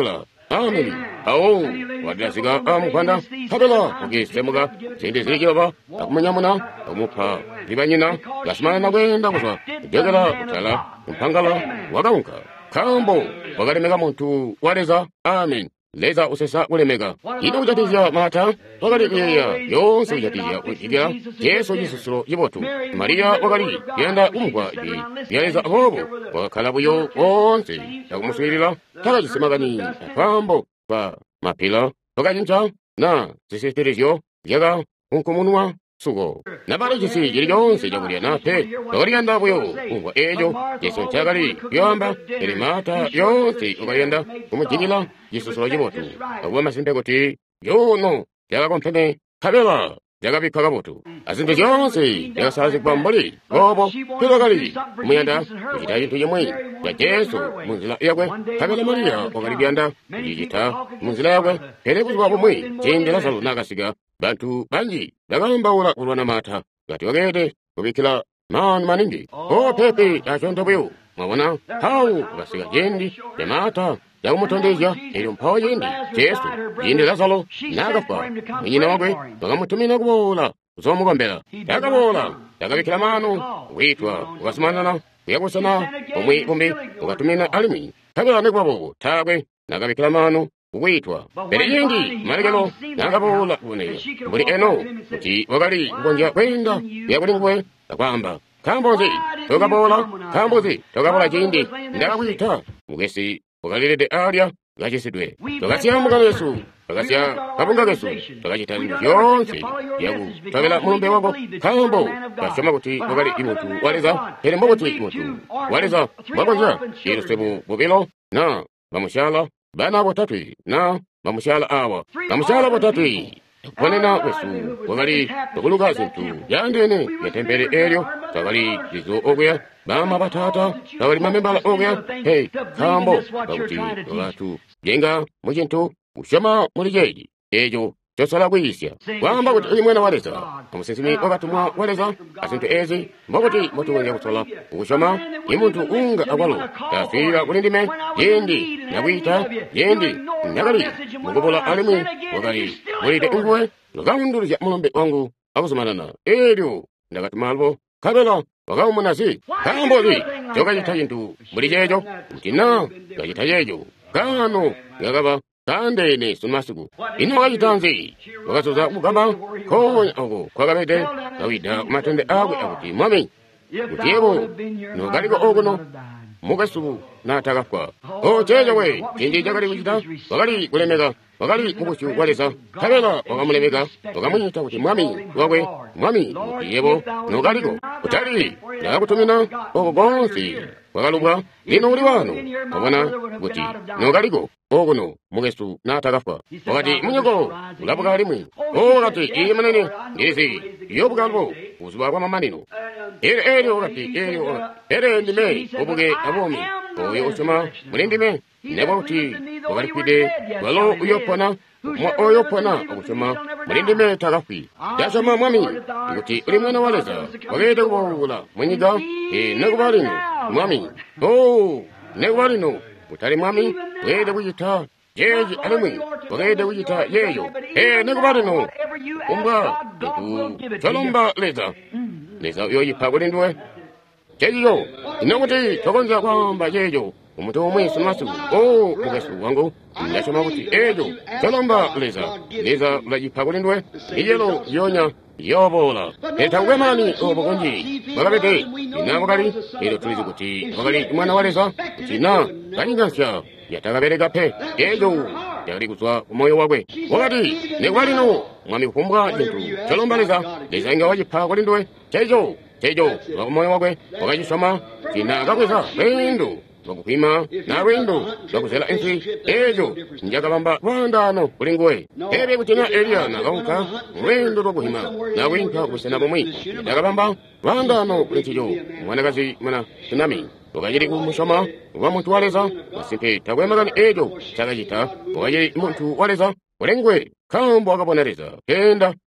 A: Amen. Awo, wadasiga amukwanda, kabela, okisemuga, sindi zikyoba, akumanyamuna, amupa, libanyina, gasmana na wenda kuswa, jagala, utala, mpangala, wagaunka, kambo, wagalemega muntu, waleza, amen. Leza usesa ulemega. Ino ujatizia mata, wakali kuyaya, yonse ujatizia ujigia, Yesu Jesusro yibotu. Maria wakali, yenda umgwa yi, yaleza abobo, wakalabu yo, onse, yakumuswirila, tagajisimagani, pambo, kwa mapila, wakajincha, na, sisitirizio, yaga, unkumunua, sugo. Nabari jisi jiri yonse jagulia na pe, wakalianda buyo, umgwa ejo, Yesu chagali, yamba, elimata, yonse, wakalianda, umujinila, Yesus lo jibotu. Awa masimpe goti, yo no, yaga kompene, kabela, yaga bikaga botu. Asinte yonse, yaga sazi kwa mbali, gobo, pilagali, umuyanda, ujita yintu yemwe, ya Yesu, munzila yagwe, kabela Maria, wakali bianda, ujijita, munzila yagwe, hele kutuwa mwe, jende salu nagasiga, bantu, banji, yaga mbaula urwana mata, gati wagede, kubikila, man maningi, o pepe, ya chonto buyo, mawona, hau, gasiga jendi, ya mata, yaumutondeja eri mpawa yendi Yesu yindi Lazaro nagapfa mwenyina wagwe bagamutumina kubola uzomugombera yagabola yagabikira manu witwa ugasimana kuyagusana omwe bombe ugatumina alimwi kabela negwabo tagwe nagabikira manu witwa bere yendi marigalo nagabola une buri eno kuti wagali ngonja kwenda yagulingwe akwamba kambozi togabola kambozi togabola jindi ndagakwita mugesi Ugalilede aria, gajisidwe. Togasia mugano Yesu, togasia kabunga Yesu, togajitani yonse, yagu, togela mulumbe wago, kambo, kashoma kuti, ugali imutu, waleza, hele mboguti imutu, waleza, wagoja, irusebu bubilo, na, bamushala, bana botatwi, na, bamushala awa, bamushala botatwi. Kwanena Yesu, ugali, toguluga zintu, yandene, yatembere eryo, togali, jizu ogya, Bama batata, kawali mamembala ogya, hey, kambo, babuti, watu, jenga, mujintu, ushama, mulijeji, ejo, chosala kuhisya, wamba kuti uli mwena waleza, amusesimi wakatumwa waleza, asintu ezi, mbabuti, motu wenye kusola, ushama, imuntu unga awalo, tafira kulindime, yendi, nabwita, yendi, nagali, mugobola alimu, wakali, mulite unguwe, nagaundurija mulombe wangu, akusumanana, eryo, ndagatumalvo, kabela, Wagamu munasi, kambozi, choka jitayintu, mulijejo, mtina, gajitayejo, kano, gagaba, kandene, sunmasigu, ino gajitanzi, wagasoza mugaba, konya ogo, kwa gabete, gawida, matende agwe aguti, mami, mutiebo, no galigo ogo no, mugasu, na tagakwa, o chejo we, chindi jagali wujita, wagali kulemega, wagali mugusu walesa, kabela, wagamulemega, wagamunyita kuti, mami, wagwe, mami, mutiebo, no galigo, utali, yakutumina, ogo gonsi, wagalubwa, lino uli wano, wabana, guti, no galigo, ogo no, mugesu, na tagakwa, wakati munyogo, ulabuga halimwi, o wakati, iye manene, nisi, yobugalbo, usuba kwa mamanino, ere ere wakati, ere wakati, ere ndime, obuge, abomi, oyo osoma, mulindime, nebauti, wagalipide, walo uyopana, mwa oyopana, osoma, mulindime tagakwi, yasoma mwami, guti, uli mwana waleza, wagede wawula, mwenyiga, e negubalino, mwami, o, negubalino, utali mwami, wede wujita, jeji alimwi, wagede wujita yeyo, e negubalino, umba, etu, chalomba leza, leza yoyi pagulindwe, jejiyo, inamuti, togonza kwamba jeyo, umutu umwisu masu, o, mugesu wangu, nasoma kuti, ejo, chalomba leza, leza ulaji pagulindwe, iyelo, yonya, yobola, eta wemani, obogonji, wagabete, inamugali, ilo tulizi kuti, wagali, mwana waleza, kuti na, kaningansya, yatagabere gape, ejo, yagari kuswa umoyo wagwe, wakati, negwalino, mwami kumbwa, jintu, chalomba leza, leza inga waji pagulindwe, chejo, chejo, umoyo wagwe, wagaji soma, kina gakweza, wendo, wakupima, na wendo, wakuzela ensi, ejo, njakabamba, wandano, kulingwe, ebe kutina elia, na gaunka, wendo wakuhima, na winka, kusena bomwi, njakabamba, wandano, kulichijo, mwanagazi, mwana, tsunami, wakajiri kumusoma, wamuntu waleza, wasimpe, tagwemagani ejo, chagajita, wakajiri muntu waleza, kulingwe, kambo wakabonereza, kenda,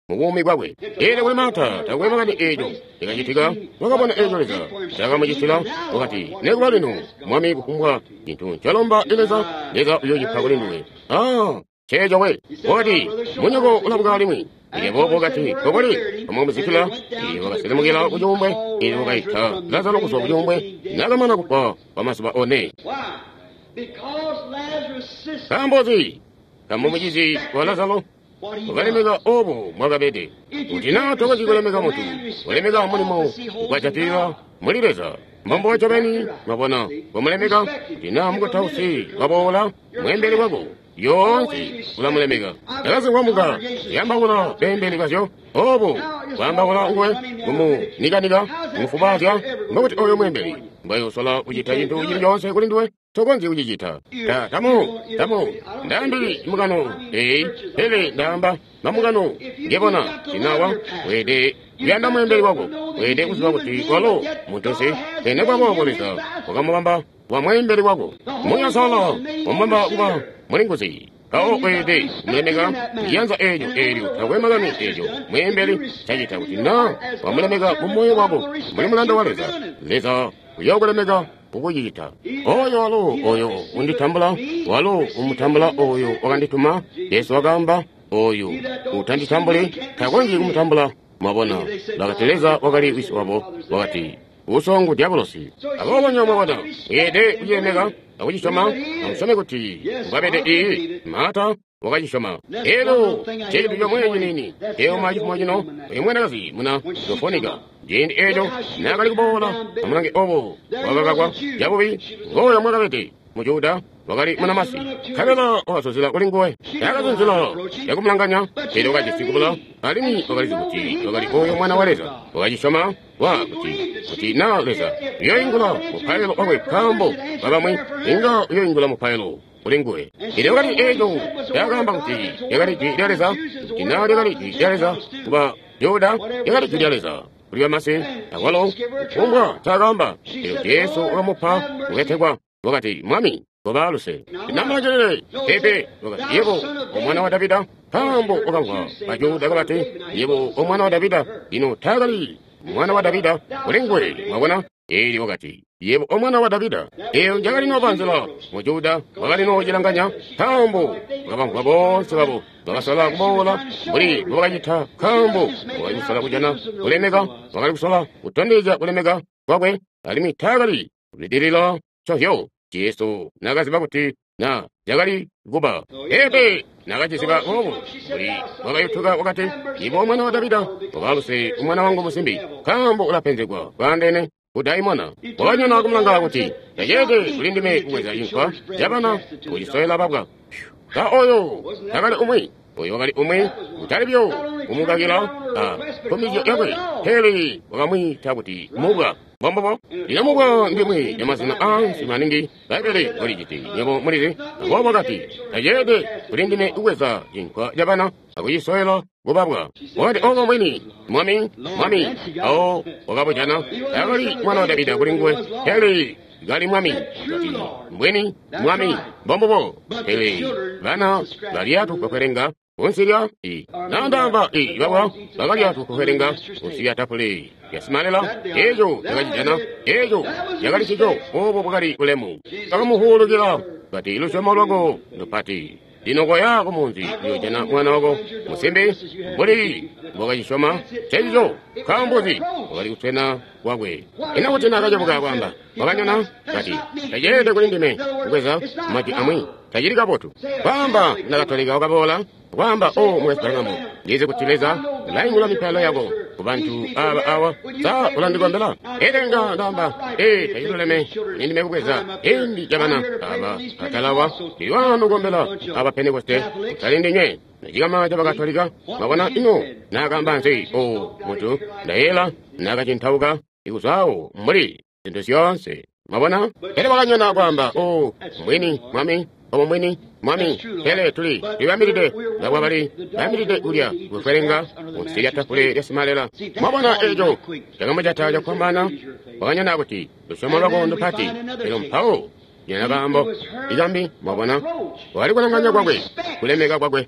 A: mubuumi gwagwe era buli mata takwemagani ejo ekakitika wakabona ejo leza takamujisira wakati negula lino mwami kukumbwa kintu kyalomba eleza leza uyojipa kulinduwe ah chejo we wakati munyago ulabuga limwi ile bobo gati koboli omumuzikila ile wakaselemugila kujumbwe ile wakaita lazalo kuswa kujumbwe nagamana kupa pamasuba one kambozi kamumujizi wa lazalo ukalemeka obo mwakabede utina tokachikulemeka mutu ulemeka mulimo ukwachatira mulileza mambo wachobeni mabona wamulemeka utina mukutausi wabola mwembele wako yonsi ulamulemeka elasi wamuka yambakula bembeli kasyo obo wambakula ngwe gumu nikanika mufubatya mbakuti oyo mwembeli mbayo sola ujita yintu yili yonse kulinduwe tokonzi ujijita ta tamu tamu ndambi mukano ei hele ndamba mamukano ngibona sinawa wede yanda mwembeli wako wede kuziba kuti walo muntose ene kwabobolesa wakamubamba wa mwembeli wako munyasala wamwamba kuba mulinguzi kao wede mulemeka yanza ejo eryo takwemagani ejo mwembeli chajita kuti na wamulemeka mumoyo wako muli mulanda waleza leza uyokulemeka ukuyita oyo walo oyo unditambula walo umutambula oyo wakandituma yesu wakamba oyo utanditambule takonji kumutambula mwabona lakateleza wakali wisi wabo wakati usongu diabolosi akobonya mwabona yede uyemeka akujishoma amusome kuti ukabede iyi mata wakajishoma ero chekitu chomwenyi nini eo maji kumwajino imwenakazi muna yofonika jindi ejo nakali kubola amunange obo wakakakwa jabubi ngoyo mwakabete mujuda wakali munamasi kabela wakasosila kulinguwe yakazunzila yakumulanganya ero wakajisikubula alimi wakalizikuti wakali oyo mwana waleza wakajishoma wakuti kuti na leza yoingula mupayelo wakwe kambo babamwe inga yoingula mupayelo ulinguwe ire wakali ejo yakamba kuti yakali jidyaleza ina yakali jidyaleza kuba yoda yakali jidyaleza kuliwa masi awalo kumbwa takamba iro yesu wakamupa uketegwa wakati mwami kobaluse namajelele pepe wakati yebo omwana wa davida kambo wakangwa bajuda kabati yebo omwana wa davida ino tagali mwana wa davida ulingwe mwabona eri wakati yebo omwana wa davida eyo njagali nobanzila mujuda wakali nojilanganya kambo wakabangwa bose babo wakasala kubola buli wakajita kambo wakali kusala kujana kulemeka wakali kusala kutondeja kulemeka kwakwe alimi tagali kulidirila chohyo yesu nagaziba kuti na jagali guba ebe nagajisiba obo buli wakayutuka wakati ibo omwana wa davida wabaluse umwana wangu musimbi kambo ulapenzegwa kwandene udaimona wanyana wakumulanga kuti yayede ulindime kuweza yinkwa jabana ujisoyela babwa ka oyo tagali umwi oyo wakali umwi utalibyo umugagila komijyo yakwe heli wakamwita kuti mubwa bombobo inamubwa ndimwe yamazina a simaningi baibele olijiti nyebo mulire abo wakati yayede ulindime uweza yinkwa jabana akuyisoyela gubabwa wadi ogo mwini mwami mwami ao wakabujana yakali mwana wa davida kulingwe heli gali mwami gati mbweni mwami bombobo heli bana galiatu kwekwerenga unsiria i nandamba i baba bagaliatu kwekwerenga unsiria tapule yasimalela ejo yakajijana ejo yakali chijo obo bwakali ulemu akamuhulukila gati ilusema lwago nopati inoko yako munzi yojana mwana wako musimbi buli bwakajishoma chejijo kambuzi wakali kutwena wakwe inakutina akajabuka kwamba wakanyana kati tajede kulindime ukweza maji amwi tajirika potu kwamba nakatolika wakabola kwamba o mwesitangamu ndize kutileza laingula mipalo yako kubantu aba awa sa ulandikombela edenga ndamba e tajiruleme nindime kukweza endi jamana aba atalawa diwanu kombela aba pentekoste utalindinye najigama jabakatolika mabona ino nakamba nsi o mutu ndahela nakachintauka ikusawo muli zinto zyonse mabona ele wakanyona kwamba o mwini mwami omo mwini mwami hele tuli iwamiride ngabwa bali bamiride ulya gweferenga unsirya tapule lyasimalela mabona ejo chagamba chataja kwambana wakanyona kuti lusomo lwako ndupati ilo mpawo yanagambo igambi mabona wali kulanganya kwakwe kulemeka kwakwe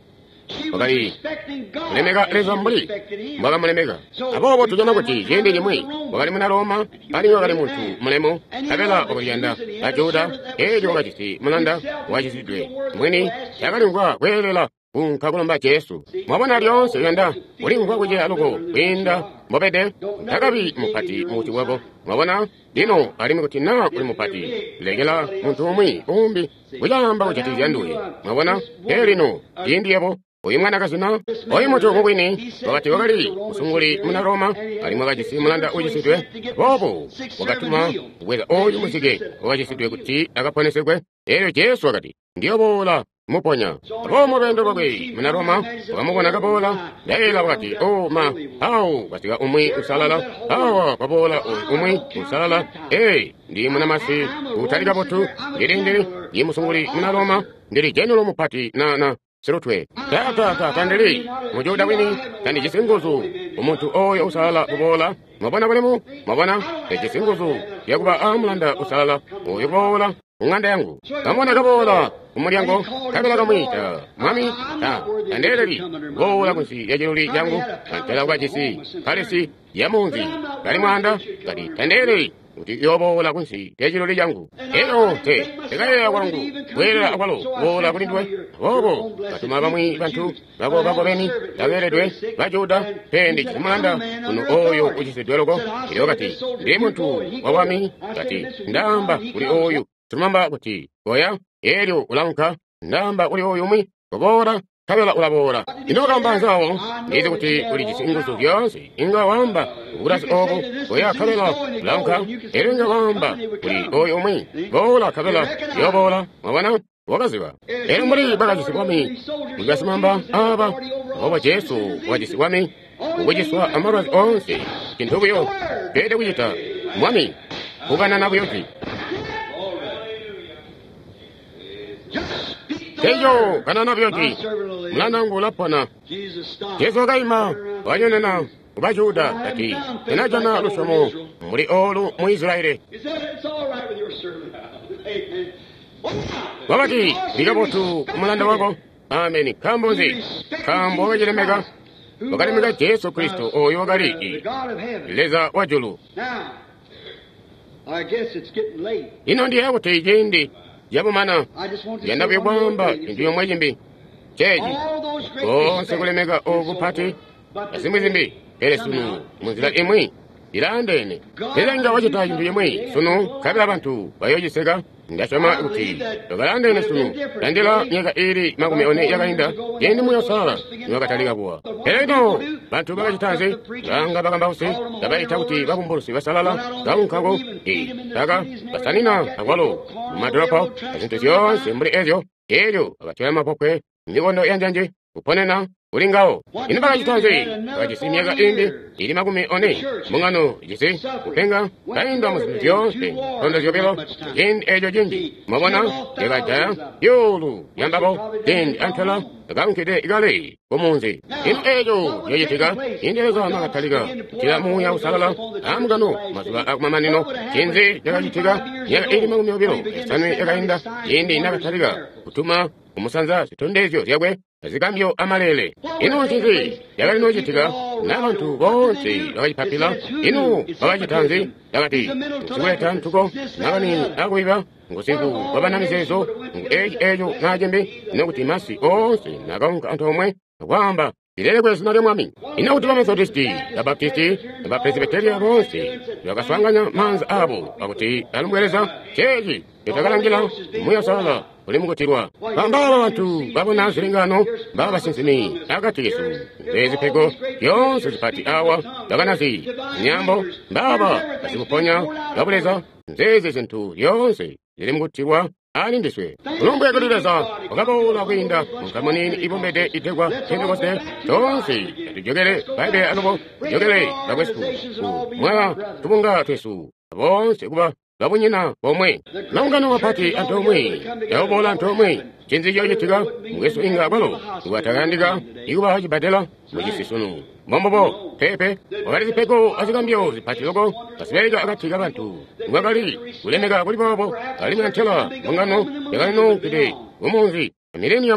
A: wakali mulemeka leza mbuli mwaka mulemeka apopo tujana kuti yende limwe wakali muna Roma ali wakali muntu mulemo kapela okuyenda ajuda ejo wakachisi mulanda wachisidwe mwini yakalingwa kwelela unkakulomba Yesu mwabona lyonse yenda ulingwa kuje aluko kwinda mopete takabi mupati muti wako mwabona dino alimi kuti na uli mupati legela muntu umwi umbi kuyamba kuchati yanduye mwabona elino indiyepo uyu mwana kasina uyu mutu mukwini wakati wakali musunguli muna Roma ali mwakachisi mulanda uchisidwe popo wakatuma kukweza uyu musike wachisidwe kuti akaponesekwe eyo Yesu wakati ndiyobola muponya apo mupendo pakwe muna Roma wakamukona kapola leila wakati oma au kasika umwi usalala awa kapola umwi usalala e ndi muna masi utalika potu ndilindi ndi musunguli muna Roma ndili jenulo mupati na na sirutwe tata tata ndili mujuda wini kandi chisinguzu umuntu oyo usalala kupola mwabona kulemu mwabona chisinguzu yakuba amulanda usalala uyo kupola unganda yangu kamona kapola umulyango kabela kamwita mwami ta kandeleli gola kunsi yajiruli yangu kantela kwachisi kalesi yamunzi kali mwanda kali kandeleli kuti yobola kunsi yajiruli yangu ero te tekaya kwangu wela akwalo gola kulindwe bobo katuma bamwi bantu babo babo beni tageredwe bajuda pendi chimanda kuno oyo uchisedweloko iyo kati ndi muntu wawami kati ndamba kuli oyo tumamba kuti goya elyo ulanka ndamba uli oyo umwi kobora kabela ulabora inoka mbanzawo ndizi kuti uli chisinguzo vyonse inga wamba urasi obo goya kabela ulanka elyo inga wamba uli oyo umwi gola kabela yobola mwana wakaziwa elyo mbali bakazisikwami mugasimamba aba oba Yesu wajisikwami ukujiswa amarazi onse kintubuyo pete kuyita mwami kugana nabuyoti Tejo kanana byoti mlana ngula pana Yesu akaima wanyonena ubajuda ati enajana lusomo muri olu mu Israeli Wabati bigabotu mulanda wako amen kambozi kambo wajilemeka wakalemeka Yesu Kristo oyo wakali leza wajulu ino ndiye kutejindi Yabo mana, yanda vyobamba, ndiyo mwejimbi. Cheji, onse kulemeka ogu pati, asimbi zimbi, ele sunu, muzila imwi, ilandene. Ele nga wajitaji ndiyo mwi, sunu, kabila bantu, bayojisega, ndashama uti. Dogalandene sunu, landila nyega iri, magumi one yaga inda, yendi muyo sala, nyega taliga kuwa. Ele no, bantu bagajitazi, ganga bagambausi, gabaita uti, bagumburusi, basalala, gaunkago, e, daga, basanina, agwalo, madropo, asintusion, simbri ezyo, elyo, agachela mapokwe, nigondo yanjanje, uponena, ulingao. Ino bagajitazi, bagajisimiaga indi, iri magumi one, mungano, jisi, upenga, kainda musitio, tondo ziobelo, yendi ejo jinji, mabona, yegajaya, yolu, yandabo, yendi antala, gankide igale, komunzi. Ino ejo, yeyitiga, indeza magataliga, tila muya usalala, amgano, masuga akmamanino, kinzi, yegajitiga, yega iri magumi obilo, esanu yegainda, yendi nagataliga, utuma, umusanza, sitondezyo, yagwe, zigambyo amalele. Ino kinzi, yagali no jitiga, n'abantu bonse, bagajipapila, ino, bagajitanzi, yagati, siguleta ntuko, nagani agwiba, ngusiku, babanamizezo, ejo, ejo, najembe, nokuti masi, onse, nagaunka antomwe, wamba, ilele kwe sinare mwami. Ina uti wa Methodisti, ya Baptisti, ya Presbyteria bonse, yagaswanganya manza abo, akuti, alumweleza, cheji, yotagalangila, muya sala, ulimukutirwa. Bambala watu, babu na siringano, baba sinsimi, agati Yesu, zezi pego, yonse zipati awa, daganazi, nyambo, baba, asimuponya, babuleza, zezi zintu, yonse, ulimukutirwa, alindiswe. Ulumbe kudileza, wakabola kwinda, mkamonini ibumbede itegwa, tendekoste, tonsi, yatujogele, baide anubo, jogele, bagwesu, mwa, tubunga tesu, bonse kuba, babunyina, bomwe, naungano wapati antomwe, yaobola antomwe, chinzi yoyitiga, mwesu inga abalo, uwatagandiga, iguba hajibadela, mujisisunu. Mombobo, pepe, wakalizi peko, azigambyo, zipati logo, asiberiga agatiga bantu, mwagali, ulemega kuli bobo, kalimantela, mungano, yagalino kide, umunzi, mileniamu,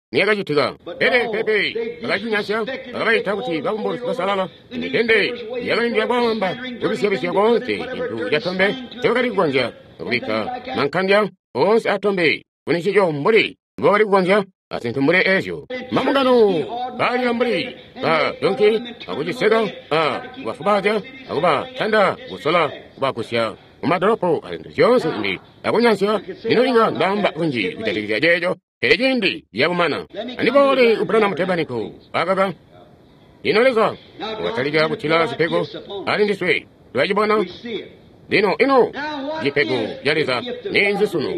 A: niyakachitika pere pepe pakachinyasa pakapayitha kuti pakumboli kukasalala mitende yakalindira kwamba kupisiyapisiya konse chinthu cha thombe chapakati kugonja pakupikha mankhandya onse athombe kuni chicho mbuli mbokati kugonja asinthu mbuli ezyo mamungano kalira mbuli pa yonki akuchiseka a kupafupaza akupa thanda kusola kupakusya umadoropo azinthu zonse ndi akunyansa inolinga ndamba kunji kuchatikizya jejo pere chindi yakumana andipoli upulana muthebaniko akaka inoleza ukatalika kuchila zipeko ali ndiswe lwachibona lino ino zipeko yaleza ninzisuno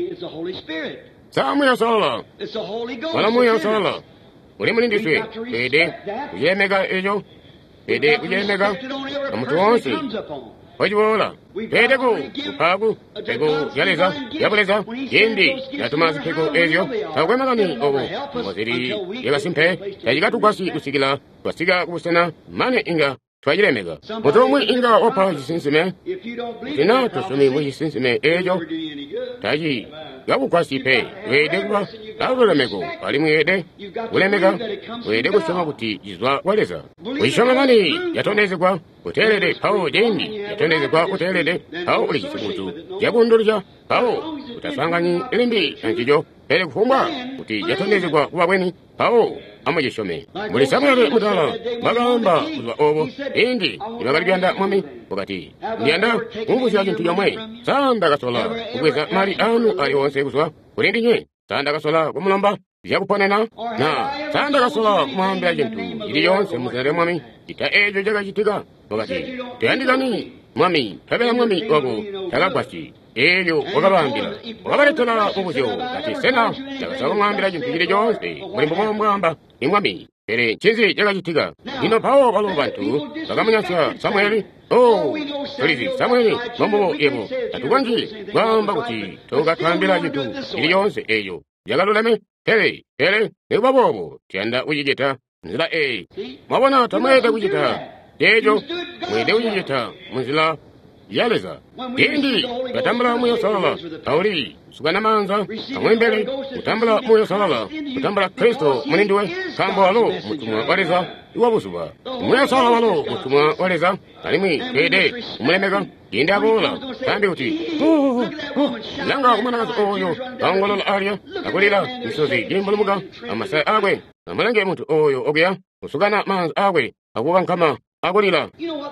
A: samuyasala walamuyasala uli muli ndiswe pede kuyemeka ejo pede kuyemeka amutu wonse wachibola pedeko kupaku peko yaleza yapoleza yindi yatuma zipeko ezyo takwemekani obo moziri yakasimpe tachikatukwasi kusikila kwasika kubusena mane inga twachilemeka mutomwe inga opa chisinsime tina tusumi muchisinsime ejo tachi yakukwasipe wedekupa akulemeko alimuyede kulemeka wede kusoma kuti chizwa waleza kuishomekani yatondezekwa kutelede pawo jendi yatondezekwa kutelede pawo uli chisimutu yakundulucha pawo kutasangani ilimbi anchijo pele kufumba kuti yatondezekwa kuwabweni pawo amujishome muli samueli mutala magamba kuzwa obo indi imagalibyanda mwami wakati ndiyanda mumbuzi chintu yomwe sanda kasola kukweza mali anu ali onse kuzwa kulindi nye sanda kasola kumulomba vyakuponena na sanda kasola kumwambira chintu ili yonse muzere mwami chita ejo chakachitika wakati tiyandikani mwami pepela mwami wako takagwasi eyo wakabambira wakabaletera mubuzyo kati sena chakasala kumwambira chintu chili chonse mulimbo mwamba imwami pere chinzi chakachitika ino pawo palo bantu pakamunyasa samueli o tolizi samueli mombo yebo atukanji mwamba kuti tokatambira chintu chili yonse eyo yakalulame pere pere nekupapopo tiyanda uchijeta mzila e mwabona tamweta kuchita tejo mwede uchijeta mzila yaleza indi katambula muyo salala auli sukana manza amwembele kutambula muyo salala kutambula kristo munindiwe kambo alo mutumwa waleza iwabusuba muyo salala walo mutumwa waleza alimwi kede umulemeka yindi abola kambi uti langa kumanakazi oyo kangolola alya akulila misozi jimbulumuka amasaya agwe amalange muntu oyo ogya usukana manza agwe akuba nkama akulila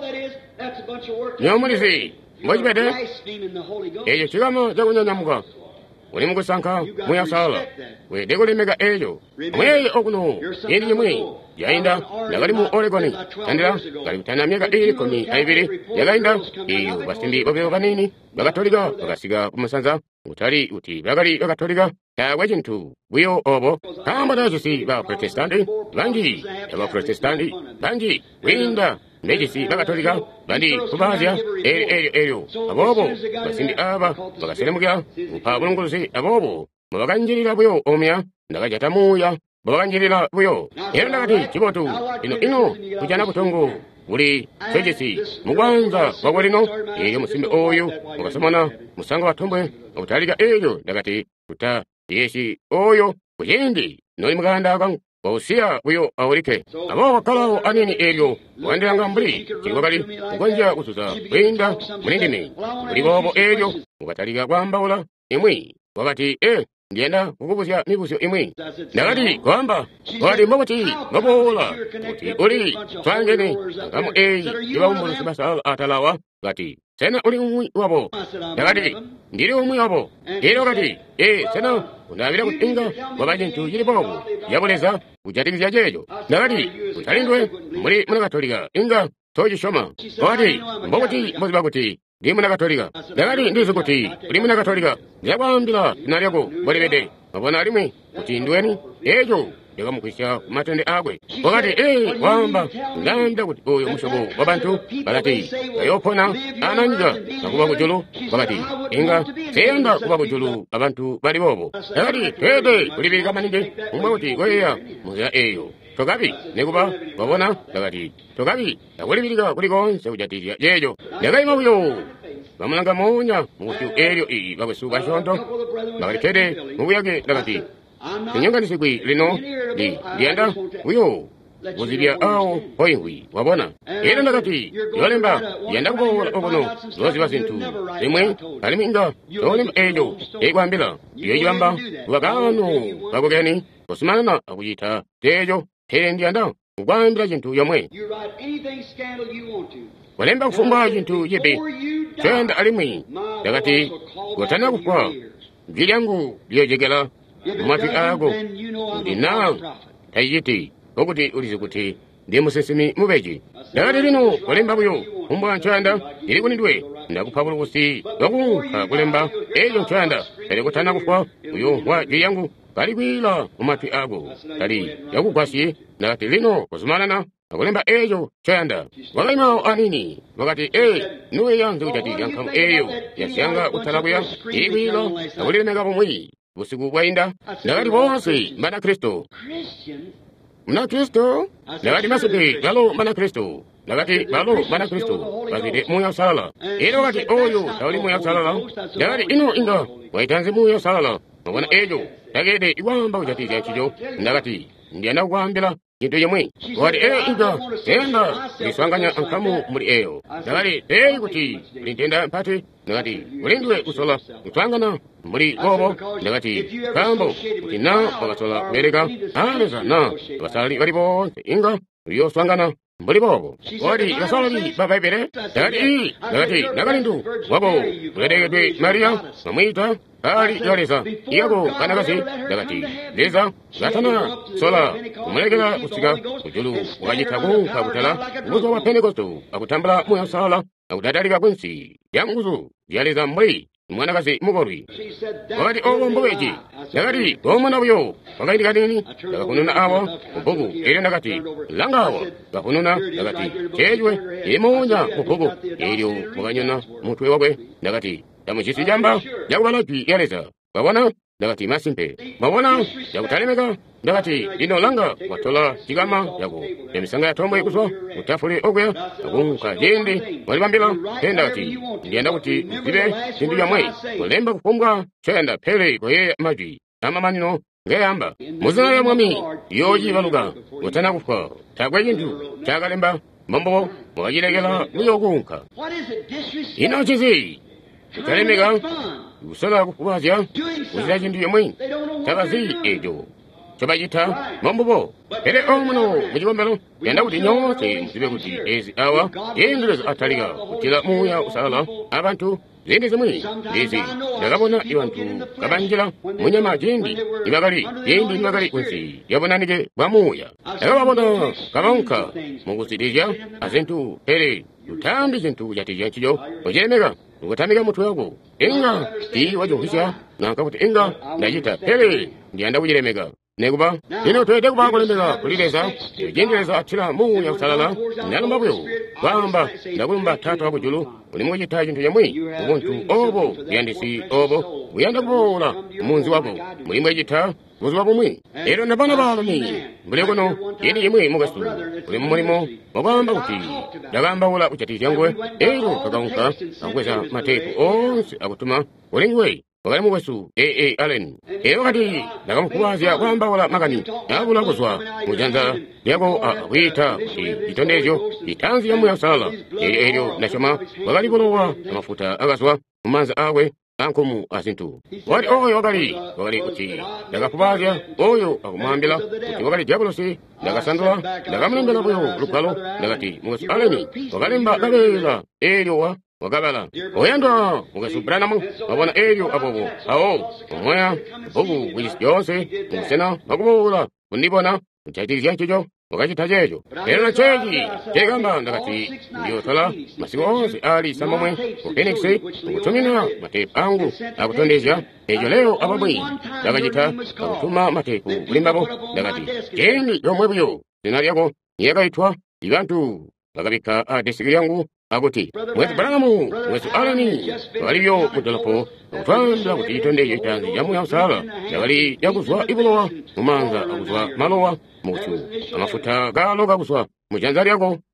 A: nyamulisi mwachipete ejo chikamo chakunyanyamuka uli mukusankha muyasala wede kulemeka ejo mweyi okuno yindi yimwe yayinda yakali mu oregoni tandira kali kutana myaka ili kumi aibiri yakayinda iyo basindi bapewo banini bakatolika bakasiga kumusanza utali uti bakali bakatolika takwe chintu bwiyo obo kamba dazisi ba protestanti bangi aba protestanti bangi winda Nejisi bakatolika bandi kubazya eri eri eyo abobo basindi aba bakaseremuka upabulunguzi abobo babakanjirira buyo omya ndakajatamuya babakanjirira buyo era ndakati chibotu ino ino kujana kutongo uli sejesi mugwanza wakwalino eyo musimbe oyo mukasomana musango watombwe utalika eyo ndakati kuta yeshi oyo kujindi noli muganda wausiya buyo awulike abo wakalawo anini eryo wandiranga mbuli chingokali kugonja kusuza bwinda mulindimi buli bobo eryo mukatalika kwambawula imwi wakati e ndiyenda kukubusya mibusyo imwi nakati kwamba wali mokuti ngobola kuti uli twangene ngamu eyi iwaumbulu sibasa atalawa kati sena uli umwi wabo nakati ndili umwi wabo ero kati e sena unawira kutinga wabajintu jili bobo yabuleza kujatikizya jejo nakati utalindwe muli munakatolika inga tojishoma wakati mbokuti mbozi bakuti ndi munakatolika nakati ndizo kuti uli munakatolika yakwambila inalyako bolibede mabona alimwe kuti ndweni ejo yakamukwisya kumatende agwe wakati e wamba ndanda kuti oyo mushobo wabantu bakati ayopona ananja nakuba kujulu wakati inga seyanda kuba kujulu abantu bali bobo nakati pede kulibika maninde umwe kuti weya muzira eyo tokabi nekuba wabona nakati tokabi yakulibirika kulikonse kujatirya jejo yakayima buyo bamulanga munya mukusyu eryo iyi bakwesuba shonto bakati kede mubuyage nakati tinyanganisikwi lino ndi ndiyenda uyo kuzidya awo hoyingwi wabona era ndakati yolemba yenda kubowola okono zoziba zinthu zimwe kaliminga yolemba ejo ekwambira yoyibamba wakano kakokeni kusimanana akuyitha tejo tere ndiyanda kukwambira chinthu yomwe walemba kufumba chinthu chipi choyenda alimwi ndakati kotana kufa mbiri yangu liyojekera mumapi ako ndina tayiti okuti ulizi kuti ndiye musesemi mubeji ndakati lino kulemba buyo umbwa nchoyanda ili kunidwe ndakupha kulukusi wakunkha kulemba ejo nchoyanda tali kutana kufa uyo wa jwi yangu kali kwila mumapi ako tali yakukwasi ndakati lino kusumanana akulemba ejo choyanda wakaimawo anini wakati e nuwe yanzu uchati yankhamu eyo yasyanga utalakuya ili kwila akulilemeka pomwi busiku bwainda ndakati bonse mbana kristo mna kristo ndakati masuti balo mbana kristo ndakati balo mbana kristo bakite muya salala ero wakati oyo tawali muya salala ndakati ino inga waitanzi muya salala mabona ejo ndakete iwamba uchati chanchijo ndakati ndiyanda kukwambira chinthu chomwe wati e inga enda liswanganya ankhamu muli eyo ndakati teyi kuti lintenda mphati ndakati ulindwe kusola kuswangana muli bobo ndakati kambo kuti na wakasola kubereka aleza na wasali walipo inga liyoswangana muli bobo wati wasolali babaibere ndakati ii ndakati nakalindu wabo kuledekedwe mariya mamwita ali yoleza iyako kanakasi ndakati leza gatana sola kumulekera kusika kujulu wakajithaku kakutala nguzo wa pentekosto akutambula muya sala akutadalika kwensi ya nguzo yaleza mbuli mwanakasi mukorwi wakati owombo wechi ndakati omwana uyo wakayitika nini ndakakununa awo kubuku ili ndakati langawa kakununa ndakati chejwe imonya kubuku ilyo wakanyona mutwe wakwe ndakati tamuchisi jamba yakubalapi yaleza wabona ndakati masimpe mabona yakutalemeka ndakati lino langa watola chikama yako emisanga ya tombo ikuswa utafule okweya akunka jindi walibambila he ndakati ndiyenda kuti zibe sindu yamwe kulemba kupumbwa choyanda pele koye maji ama manino ngeyamba muzina ya mwami yoji valuga utana kufa takwe chintu chakalemba mambo mwajilekela uyokunka ino chizi kalemeka usala kufuwazya uzila chintu yamwe takazi ejo chobajita mambobo ere omuno muchikombelo yanda kuti nyonse muzibe kuti ezi awa yendulezo atalika kutila muya usala abantu zindi zimwe izi ndakabona iwantu kabanjira munyama jindi ibakali jindi ibakali kunsi yabonanike bwamuya ndakababona kabanka mukusidija azintu ere utambi zintu jatija nchijo ujeremeka ukutamika mutwe wako inga ti wajuhisha nankakuti inga ndajita pele ndiyanda kujeremeka nekuba lino twete kuba kulemeka kulileza jendeleza atira muya usalala nalumbabuyo kwamba ndakulumba tata wakujulu ulimu kuchita chinthu yamwe ubuntu obo yandisi obo uyanda kubola munzi wako mulimu echita kuziwa pomwe ero napana balumi mbule kuno yeni yemwe mukasu ulimu mulimo wakwamba kuti ndakamba ula kuchaticha ngwe ero kakaunka akweza matepu onse akutuma ulingwe wakali mukwesu ee allen ero kati ndakamukuwazya kwamba wala makani yakula kuzwa mujanza yako akwita kuti itondejo itanzi yamu ya sala eryo nashoma wakali kulowa amafuta akaswa mumanza awe ankumu azintu wati oyo wakali wakali kuti ndakakuwazya oyo akumwambila kuti wakali jakulosi ndakasandula ndakamulembela buyo lukalo ndakati mukwesu allen wakalimba kalela eryowa wakabala oyanda mukasubranamu wabona eryo abobo awo omwaya bugu wisi yonse musena makubola kundibona muchaitirizya nchicho wakachita checho ero na chechi chekamba ndakati ndiyosala masiku onse ali samamwe ku Phoenix mukutumina matepu angu akutondezya ejo lero ababwi ndakachita akutuma matepu kulimbapo ndakati cheni yomwe buyo zina lyako niyakaitwa ibantu bakabika adesiki yangu akuti mwezi balamu mwezi alani walivyo mutalapo akutwanda kuti itondeje itanzi yamu ya usala yakali yakuzwa ibulowa mumanza akuzwa malowa mukusu amafuta galo kakuzwa mujanza lyako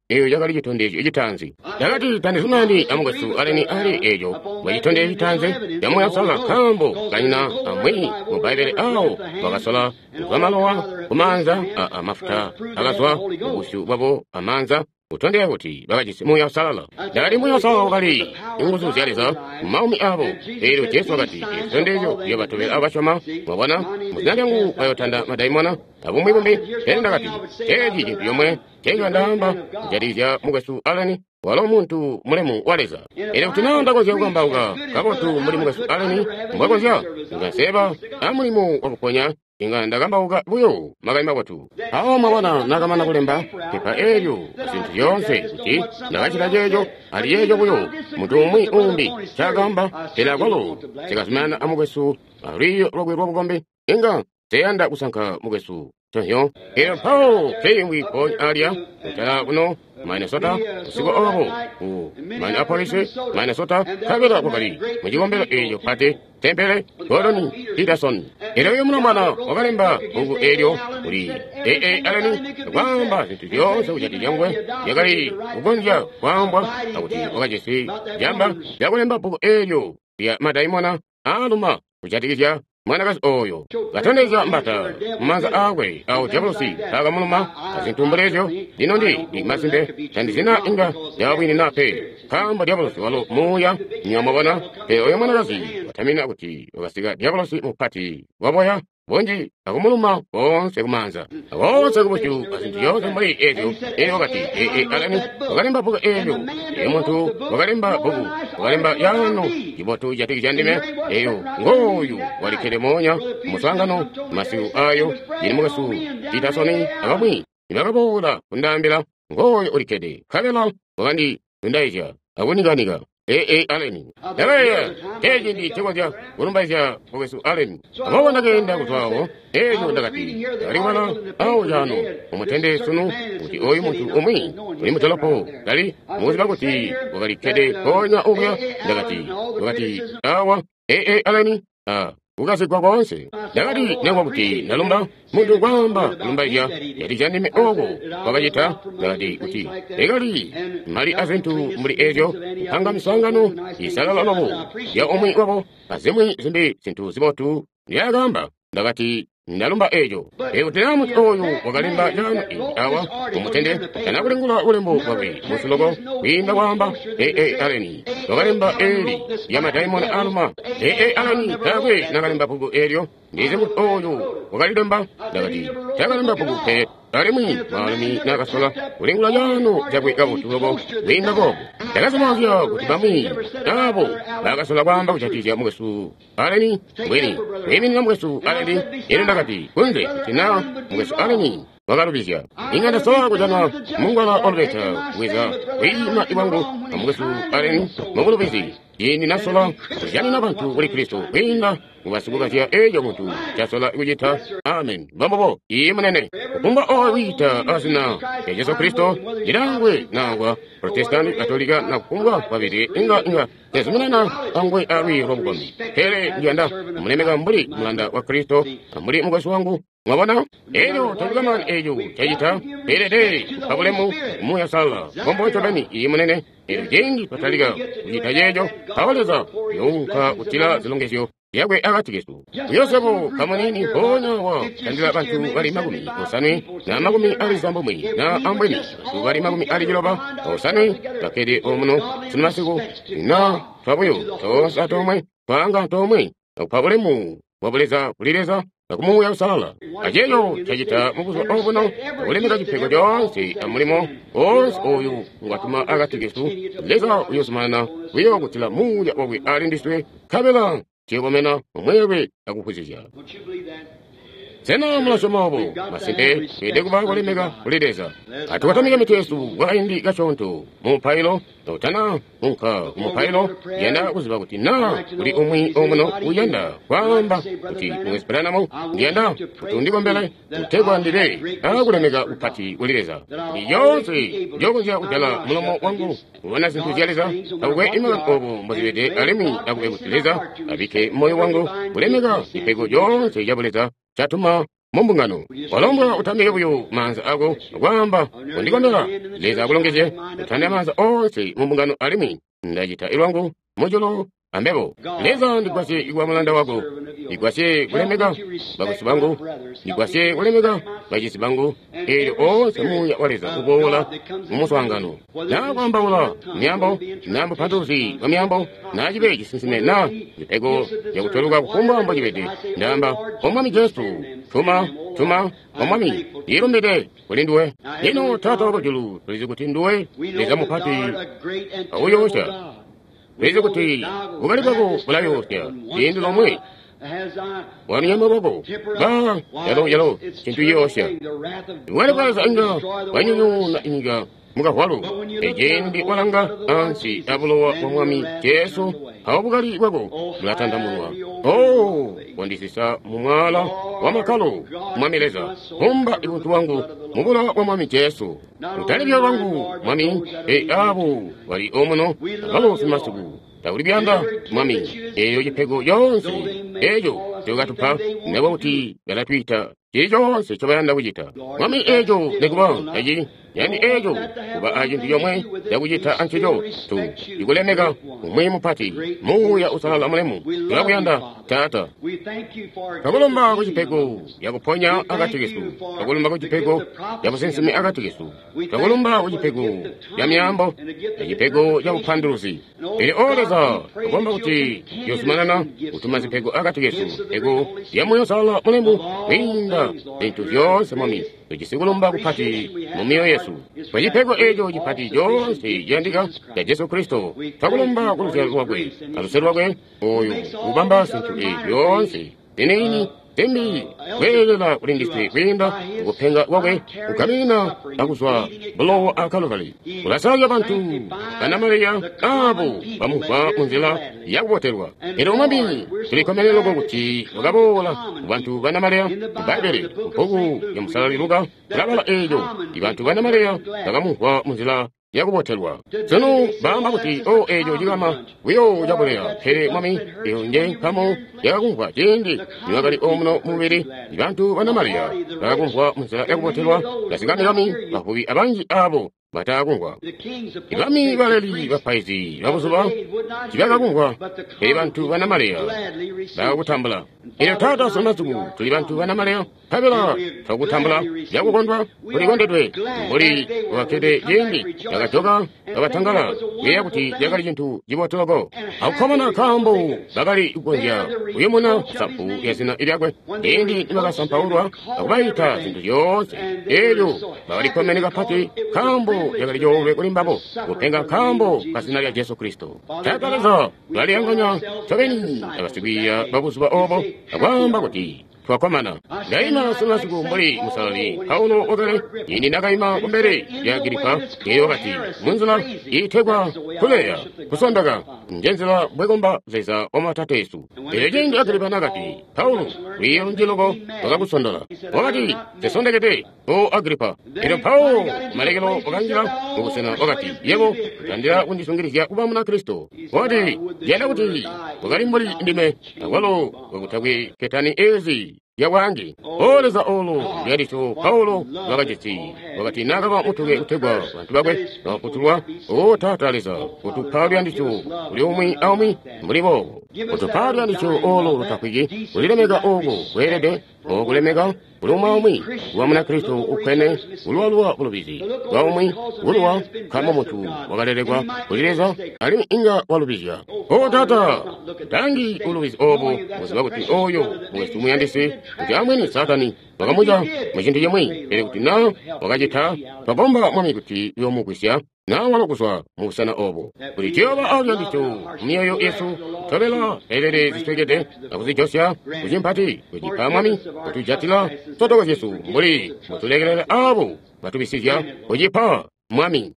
A: eyo yakali chitonde echo echitanzi yakati tandizunani amugesu aleni ali ejo mwechitonde echitanzi yamuyasala kambo kanina amwi mubaibele awo bakasola bamalowa kumanza amafuta akazwa ubusu bwabo amanza utonde kuti bakachisi muyasalala yakati muyasala ukali inguzu zyaliza maumi abo ero jesu wakati itonde ejo yobatobera abashoma mwabona muzina lyangu bayotanda madaimona abumwibumbi enda kati teji chintu yomwe chengandamba jadizya mugesu aleni wala omuntu mulemu waleza era kuti nawo ndakozya kukambauka kabotu muli mugesu aleni mbwakozya nganseba amulimu wakuponya inga ndakambauka buyo makaima kwatu awo mwabona nakamana kulemba pepa eryo zinthu yonse kuti ndakachita jejo ali yejo buyo mutu umwi umbi chagamba ela kwalo chikasumana amugesu aliyo logwirwa bukombe inga teyanda kusankha mugesu tonyo ero pao keyimwi ko alia utala kuno Minnesota usiku obo ku Minneapolis Minnesota kabela kokali mujigombero eyo pate tempele Gordon Peterson ero yomuno mwana wakalemba ugu eryo uri ee alani kwamba zintu yonse ujati jangwe yakali ugonja kwamba akuti wakajesi jamba yakulemba bugu eryo ya madaimona aluma kujatikija mwanakazi oyo gatondeza mbata mumanza awe au diabolosi tagamuluma azintumbulezo lino ndi imasimbe tandizina inga yawini nape kamba diabolosi walo muya nyamabona pe oyo mwanakazi watamina kuti wakasiga diabolosi mupati waboya bonji akumuluma bonse kumanza bonse kubushu azintu yonse mbali ebyo eyo wakati ee alani wakalemba buga ebyo emuntu wakalemba bugu wakalemba yano ibotu jatiki jandime eyo ngoyu walikele monya musangano masiku ayo yini mugesu Petersoni abamwi imakabola kundambila ngoyu ulikede kabela wakandi tundaija abuniganiga ee aleni yabaya keji ndi chikoja ulumbaija mugesu aleni abawona genda kutwawo eyo ndakati aliwala awo jano umutende sunu kuti oyu muntu umwi uli mutolopo dali muzi bakuti wakalikede konya ubya ndakati wakati awa ee aleni ah ukasigwa konse yakati nengwa kuti nalumba muntu kwamba lumbaija yatijandime ogo wakajita yakati kuti ekali mali azintu muli ejo kupanga misangano isalalalobo ya omwi wabo azimwi zimbi zintu zibotu ndiyagamba ndakati nalumba ejo eutera muti oyu wakalemba yano awa umutende kanakulengula ulembo wabe musulogo kwimba kwamba ee aleni wakalemba eli yamadaimona aluma ee aleni takwe nakalemba pugu eryo ndize muti oyu wakalilemba ndakati takalemba pugu pe alimwi malumi nakasola kulengula yano jakwe kabutulogo kwimba kogo takasamazya kuti bamwi abo bakasola kwamba kuchatizya mugesu aleni mbweni kwimini mugesu aleni ene ndakati kunze tina mugesu aleni wakalubisya inganda sola kujana mungwala olveta weza wima iwangu mugesu aleni mukulubisi yini nasola kujani na bantu kuli Kristo winda kubasibukasya ejo muntu chasola ikujita amen bambobo imunene kumba owita asina ya Yesu Kristo irangwe nangwa protestanti katolika na kumba babiri inga inga tesumunena angwe awi robukomi hele njanda mulemeka mbuli mulanda wa Kristo mbuli mugesu wangu mwabona ejo tajugamani ejo chajita perede kabulemu muya sala bombo chodani imunene ejo jengi patalika kujita yejo kawaleza yonka utila zilongesyo yakwe akatigesu yosepo kamanini ponya wa kandila bantu bali magumi osani na magumi ali zambomwe na ambweni bali magumi ali jiloba osani takede omuno sinmasiku na twabuyo tosa tomwe panga tomwe pabulemu wabuleza kulireza nakumuya usala ajeyo chajita mukuzo obuno ulemeka chipego jonse amulimo onse oyu ngatuma akatigesu leza uyosumana wiyo kutila muya wawe alindiswe kabela chegomena omwewe akukuzizya sena mulasomobo masinde kwede kuba kulemeka kulireza atukatamika mitesu waindi gachonto mupailo totana munka kumupailo yenda kuziba kuti na kuli omwi omuno uyenda kwamba kuti muesperanamo ndiyenda kuti undikombele kutegwa ndire akulemeka upati kulireza ni yonse yokunzya kutala mulomo wangu kuona zinthu zyaleza akukwe imaka obo mbozibete alemi akukwe kutileza abike moyo wangu kulemeka ipego yonse yabuleza chatuma mumbungano walombwa utambike buyo manza ako kwamba kundikondera leza akulongeze uthande manza onse mumbungano alimi ndachita ilwangu mojolo ambeko leza ndikwase ikwa mulanda wako ndikwase kulemeka bakusi bangu ndikwase kulemeka bachisi bangu ili onse muya waleza kukola mumuswangano nakwambawula myambo nambo patusi wa myambo nachipe chisinsime na mitego yakutuluka kukumbwambo chipete ndamba omwami Yesu tuma tuma omwami ilumbite kulinduwe lino tata wakujulu tulizi kuti nduwe leza mupati awuyosha leza kuti ukali kwako kulayosha indu lomwe wanyama wako ba yalo yalo chintu yosha wale kwaza inga wanyunyu na inga mukahwalo ejendi walanga ansi abulowa mwami Yesu hawabukali kwako mulatanda munwa oh wandisisa mumwala wamakalo mwameleza humba ibuntu wangu mubula wa mwami Yesu utalibya wangu mwami e abo wali omono akalo simasuku tawulibyanda mwami eyo jipego yonse ejo tugatupa nebo uti galatwita chiyonse chobayanda kujita mwami ejo nekuba aji yani ejo kuba aji ndiyomwe yakujita anchijo tu ikulemeka umwe mupati muya usalala mulemu tulakuyanda tata kakulomba kuchipego yakuponya akatikisu kakulomba kuchipego yakusinsimi akatikisu kakulomba kuchipego ya myambo yachipego yakuphandurusi ili oleza kakulomba kuti yosumanana utuma zipego akatikisu ego yamuyo sala mulemu winda bintu vyonse mwami tuchisikulomba kupati mumiyo Yesu pachipego ejo chipati jonse jandika ya Yesu Kristo takulomba kuluselu lwakwe aluselu lwakwe oyo ubamba sintu e vyonse teneini tembi welela kulindiswe kwinda ukuphenga wakwe ukamina akuswa bulowo akaluvali kulasaya bantu banamaleya abo bamuva munzila yakupotelwa ero mwambi tulikomeleloko kuti wakabola bantu banamaleya baibele mpuku ya musalaliluka kulabala ejo ibantu banamaleya takamuva munzila yakupotelwa tsono bamba kuti o ejo jikama wiyo jabuleya phere mwami ihunje kamo yakakumva chindi niwakali omuno mubiri ibantu banamaleya bakakumva munzila yakupotelwa lasikamilami bahubi abanji abo batakungwa ibami baleli bapaizi bakuzuba chibakakungwa e bantu banamaleya bakutambula iyo tata sonazugu tuli bantu banamaleya tabela takutambula yakukondwa kulikondedwe mbuli wakete jindi yakachoka bakatangala yeya kuti yakali chintu jibotoloko akukomana kambo bakali ukonja uyumuna sapu yasina ilyakwe jindi imakasampaulwa akubayita zintu yonse eyo bakalipomeneka pati kambo yakali jowe kulimbabo kupenga kambo kasina lya Yesu Kristo takaleza baliyanganya chobeni abasibiya babusuba obo akwamba kuti twakomana daima sunasiku mbuli musalali paulo okale ini nakaima kumbere ya Agripa iyo wakati munzila itegwa kuleya kusondaga njenzela bwegomba zeza omatate Yesu ejengi Agripa nakati paulo wiyo njiloko wakakusondola wakati zesondekete o Agripa ilo paulo malekelo wakanjila ukusena wakati yego kandira kundisungirisia kubamuna Kristo wakati yada kuti wakali mbuli ndime akwalo wakutagwe ketani ezi yawangi oleza olo yadiso paulo wakajiti wakati nakaka mutuge utegwa bantu bakwe bakutulwa o tata leza kutupalya ndicho uli omwi aumwi mulibo kutupalya ndicho olo lutakwigi ulilemeka ogo kwerede okulemeka uluma omwi wamuna Kristo ukwene ulwaluwa ulubizi waumwi ulwa kama mutu wakalelegwa ulileza ali inga walubizya o tata tangi ulubizi obo muziba kuti oyo mwesu muyandisi kuti amweni satani wakamuja mwechintu yemwe ele kuti na wakajita pabomba mwami kuti yomukwisya na walokuswa musana obo kuti chiyoba alya ndicho mioyo Yesu tobela elele ziswegete nakuzijosya kuzimpati kuti pamwami kutujatila sotoka Yesu mbuli mutulegelele abo batubisizya kujipa mwami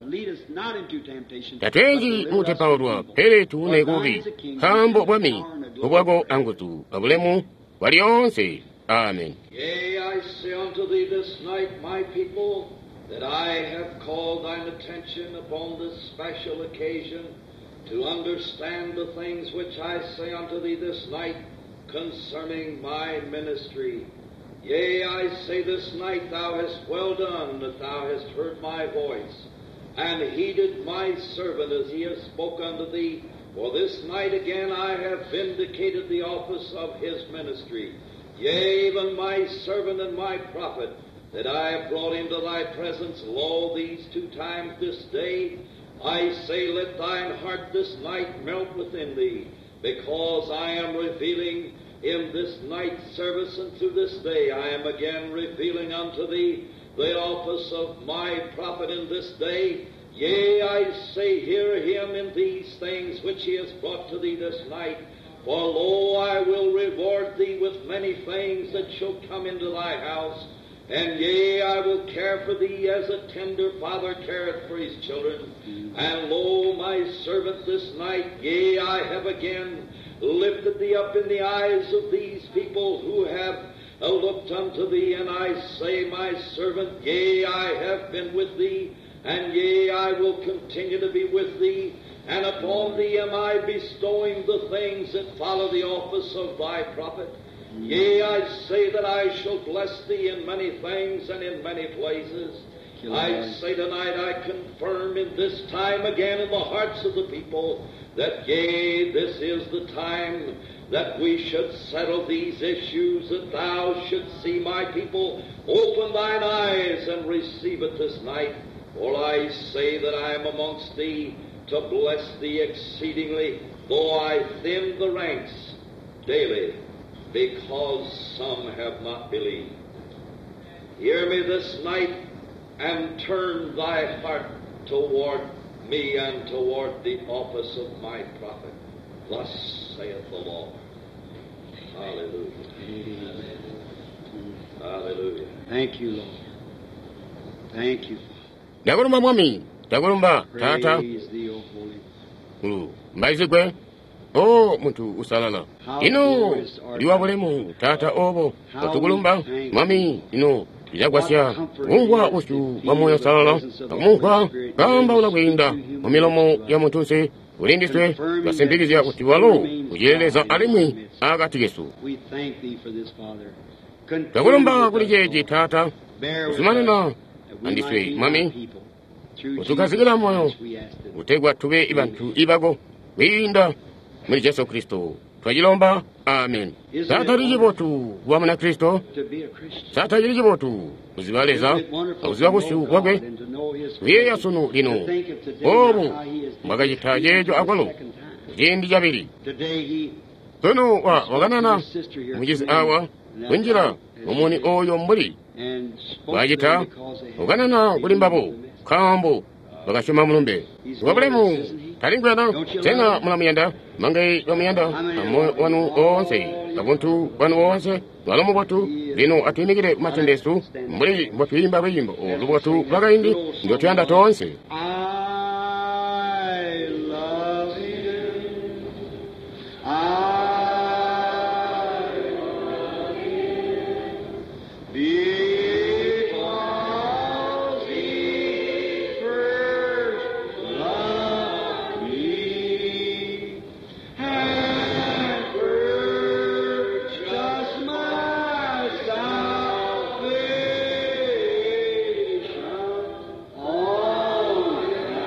A: tatwengi mutepaulwa pele tuune kubi kambo bwami kubwago angutu abulemu walionse amen.
C: Yea, I say unto thee this night, my people, that I have called thine attention upon this special occasion to understand the things which I say unto thee this night concerning my ministry. Yea, I say this night, thou hast well done that thou hast heard my voice, and heeded my servant as he has spoke unto thee. For this night again I have vindicated the office of his ministry. Yea, even my servant and my prophet, that I have brought into thy presence, lo, these two times this day. I say, let thine heart this night melt within thee, because I am revealing in this night's service, and through this day I am again revealing unto thee the office of my prophet in this day. Yea, I say, hear him in these things which he has brought to thee this night. For lo, I will reward thee with many things that shall come into thy house. And yea, I will care for thee as a tender father careth for his children. And lo, my servant, this night, yea, I have again lifted thee up in the eyes of these people who have looked unto thee. And I say, my servant, yea, I have been with thee, and yea, I will continue to be with thee. And upon thee am I bestowing the things that follow the office of thy prophet. Yea, I say that I shall bless thee in many things and in many places. I say tonight, I confirm in this time again in the hearts of the people that, yea, this is the time that we should settle these issues, that thou shouldst see my people open thine eyes and receive it this night. For I say that I am amongst thee to bless thee exceedingly, though I thin the ranks daily, because some have not believed. Hear me this night, and turn thy heart toward me and toward the office of my prophet. Thus saith the Lord. Hallelujah. Hallelujah.
B: Thank you, Lord. Thank you,
A: Dagurumba mwami, dagurumba tata.
B: Praise thee, O Holy.
A: Mm. Mbaizikwe. Oh, muntu usalala. Ino, liwa bulemu tata obo. Otugulumba mwami, ino. Ilagwasya, mungwa usu wa moyo salala. Mungwa, kamba ulagwinda. Mumilomo ya mutunse. Ulindiswe, basembigizya utiwalo. Ujeleza alimwi, agati Yesu.
B: We thank thee for this, Father.
A: Dagurumba kulijeji tata. Usumanena. Andiswe, mami. Utukazigila moyo. Utegwa tube ibantu ibago. Winda. Mwili Yesu Kristo. Twajilomba. Amen. Sata lijibotu wamana Kristo. Sata lijibotu uzibaleza uzibabusu wagwe viye yasunu lino obu magajitajejo agwalo jindi jabiri tono wa waganana mujiz awa wenjira omoni oyo mbuli wajita waganana kulimbabo kambo bagashoma mulumbe wabulemu talingwana tena mulamuyanda mangai wamuyanda amo wanu onse abuntu wanu onse walomo batu lino atimigire matendesu mbuli mbatuimba bayimbo olubatu bagaindi ndio tuyanda tonse.
B: I love you. I love you. Because he first loved me and purchased my salvation on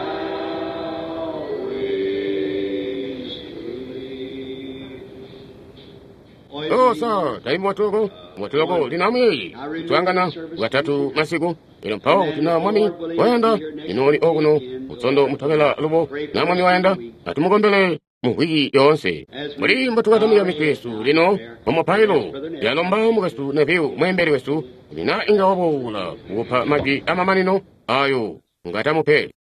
B: Calvary's tree.
A: Oh, sir, taimu watuko, watuko, linami, tuangana, watatu masiku, ilo mpawa kutina mwami, wayanda, inoni oguno, utondo mutagela lubo, na mwami wayanda, atumugombele, muwigi yonse. Mwali mbatuwatami ya mikristu, lino, omopailo, yalomba mugastu, neviu, mwemberi westu, lina inga wabula, upa magi ama manino, ayo, ngata mupe.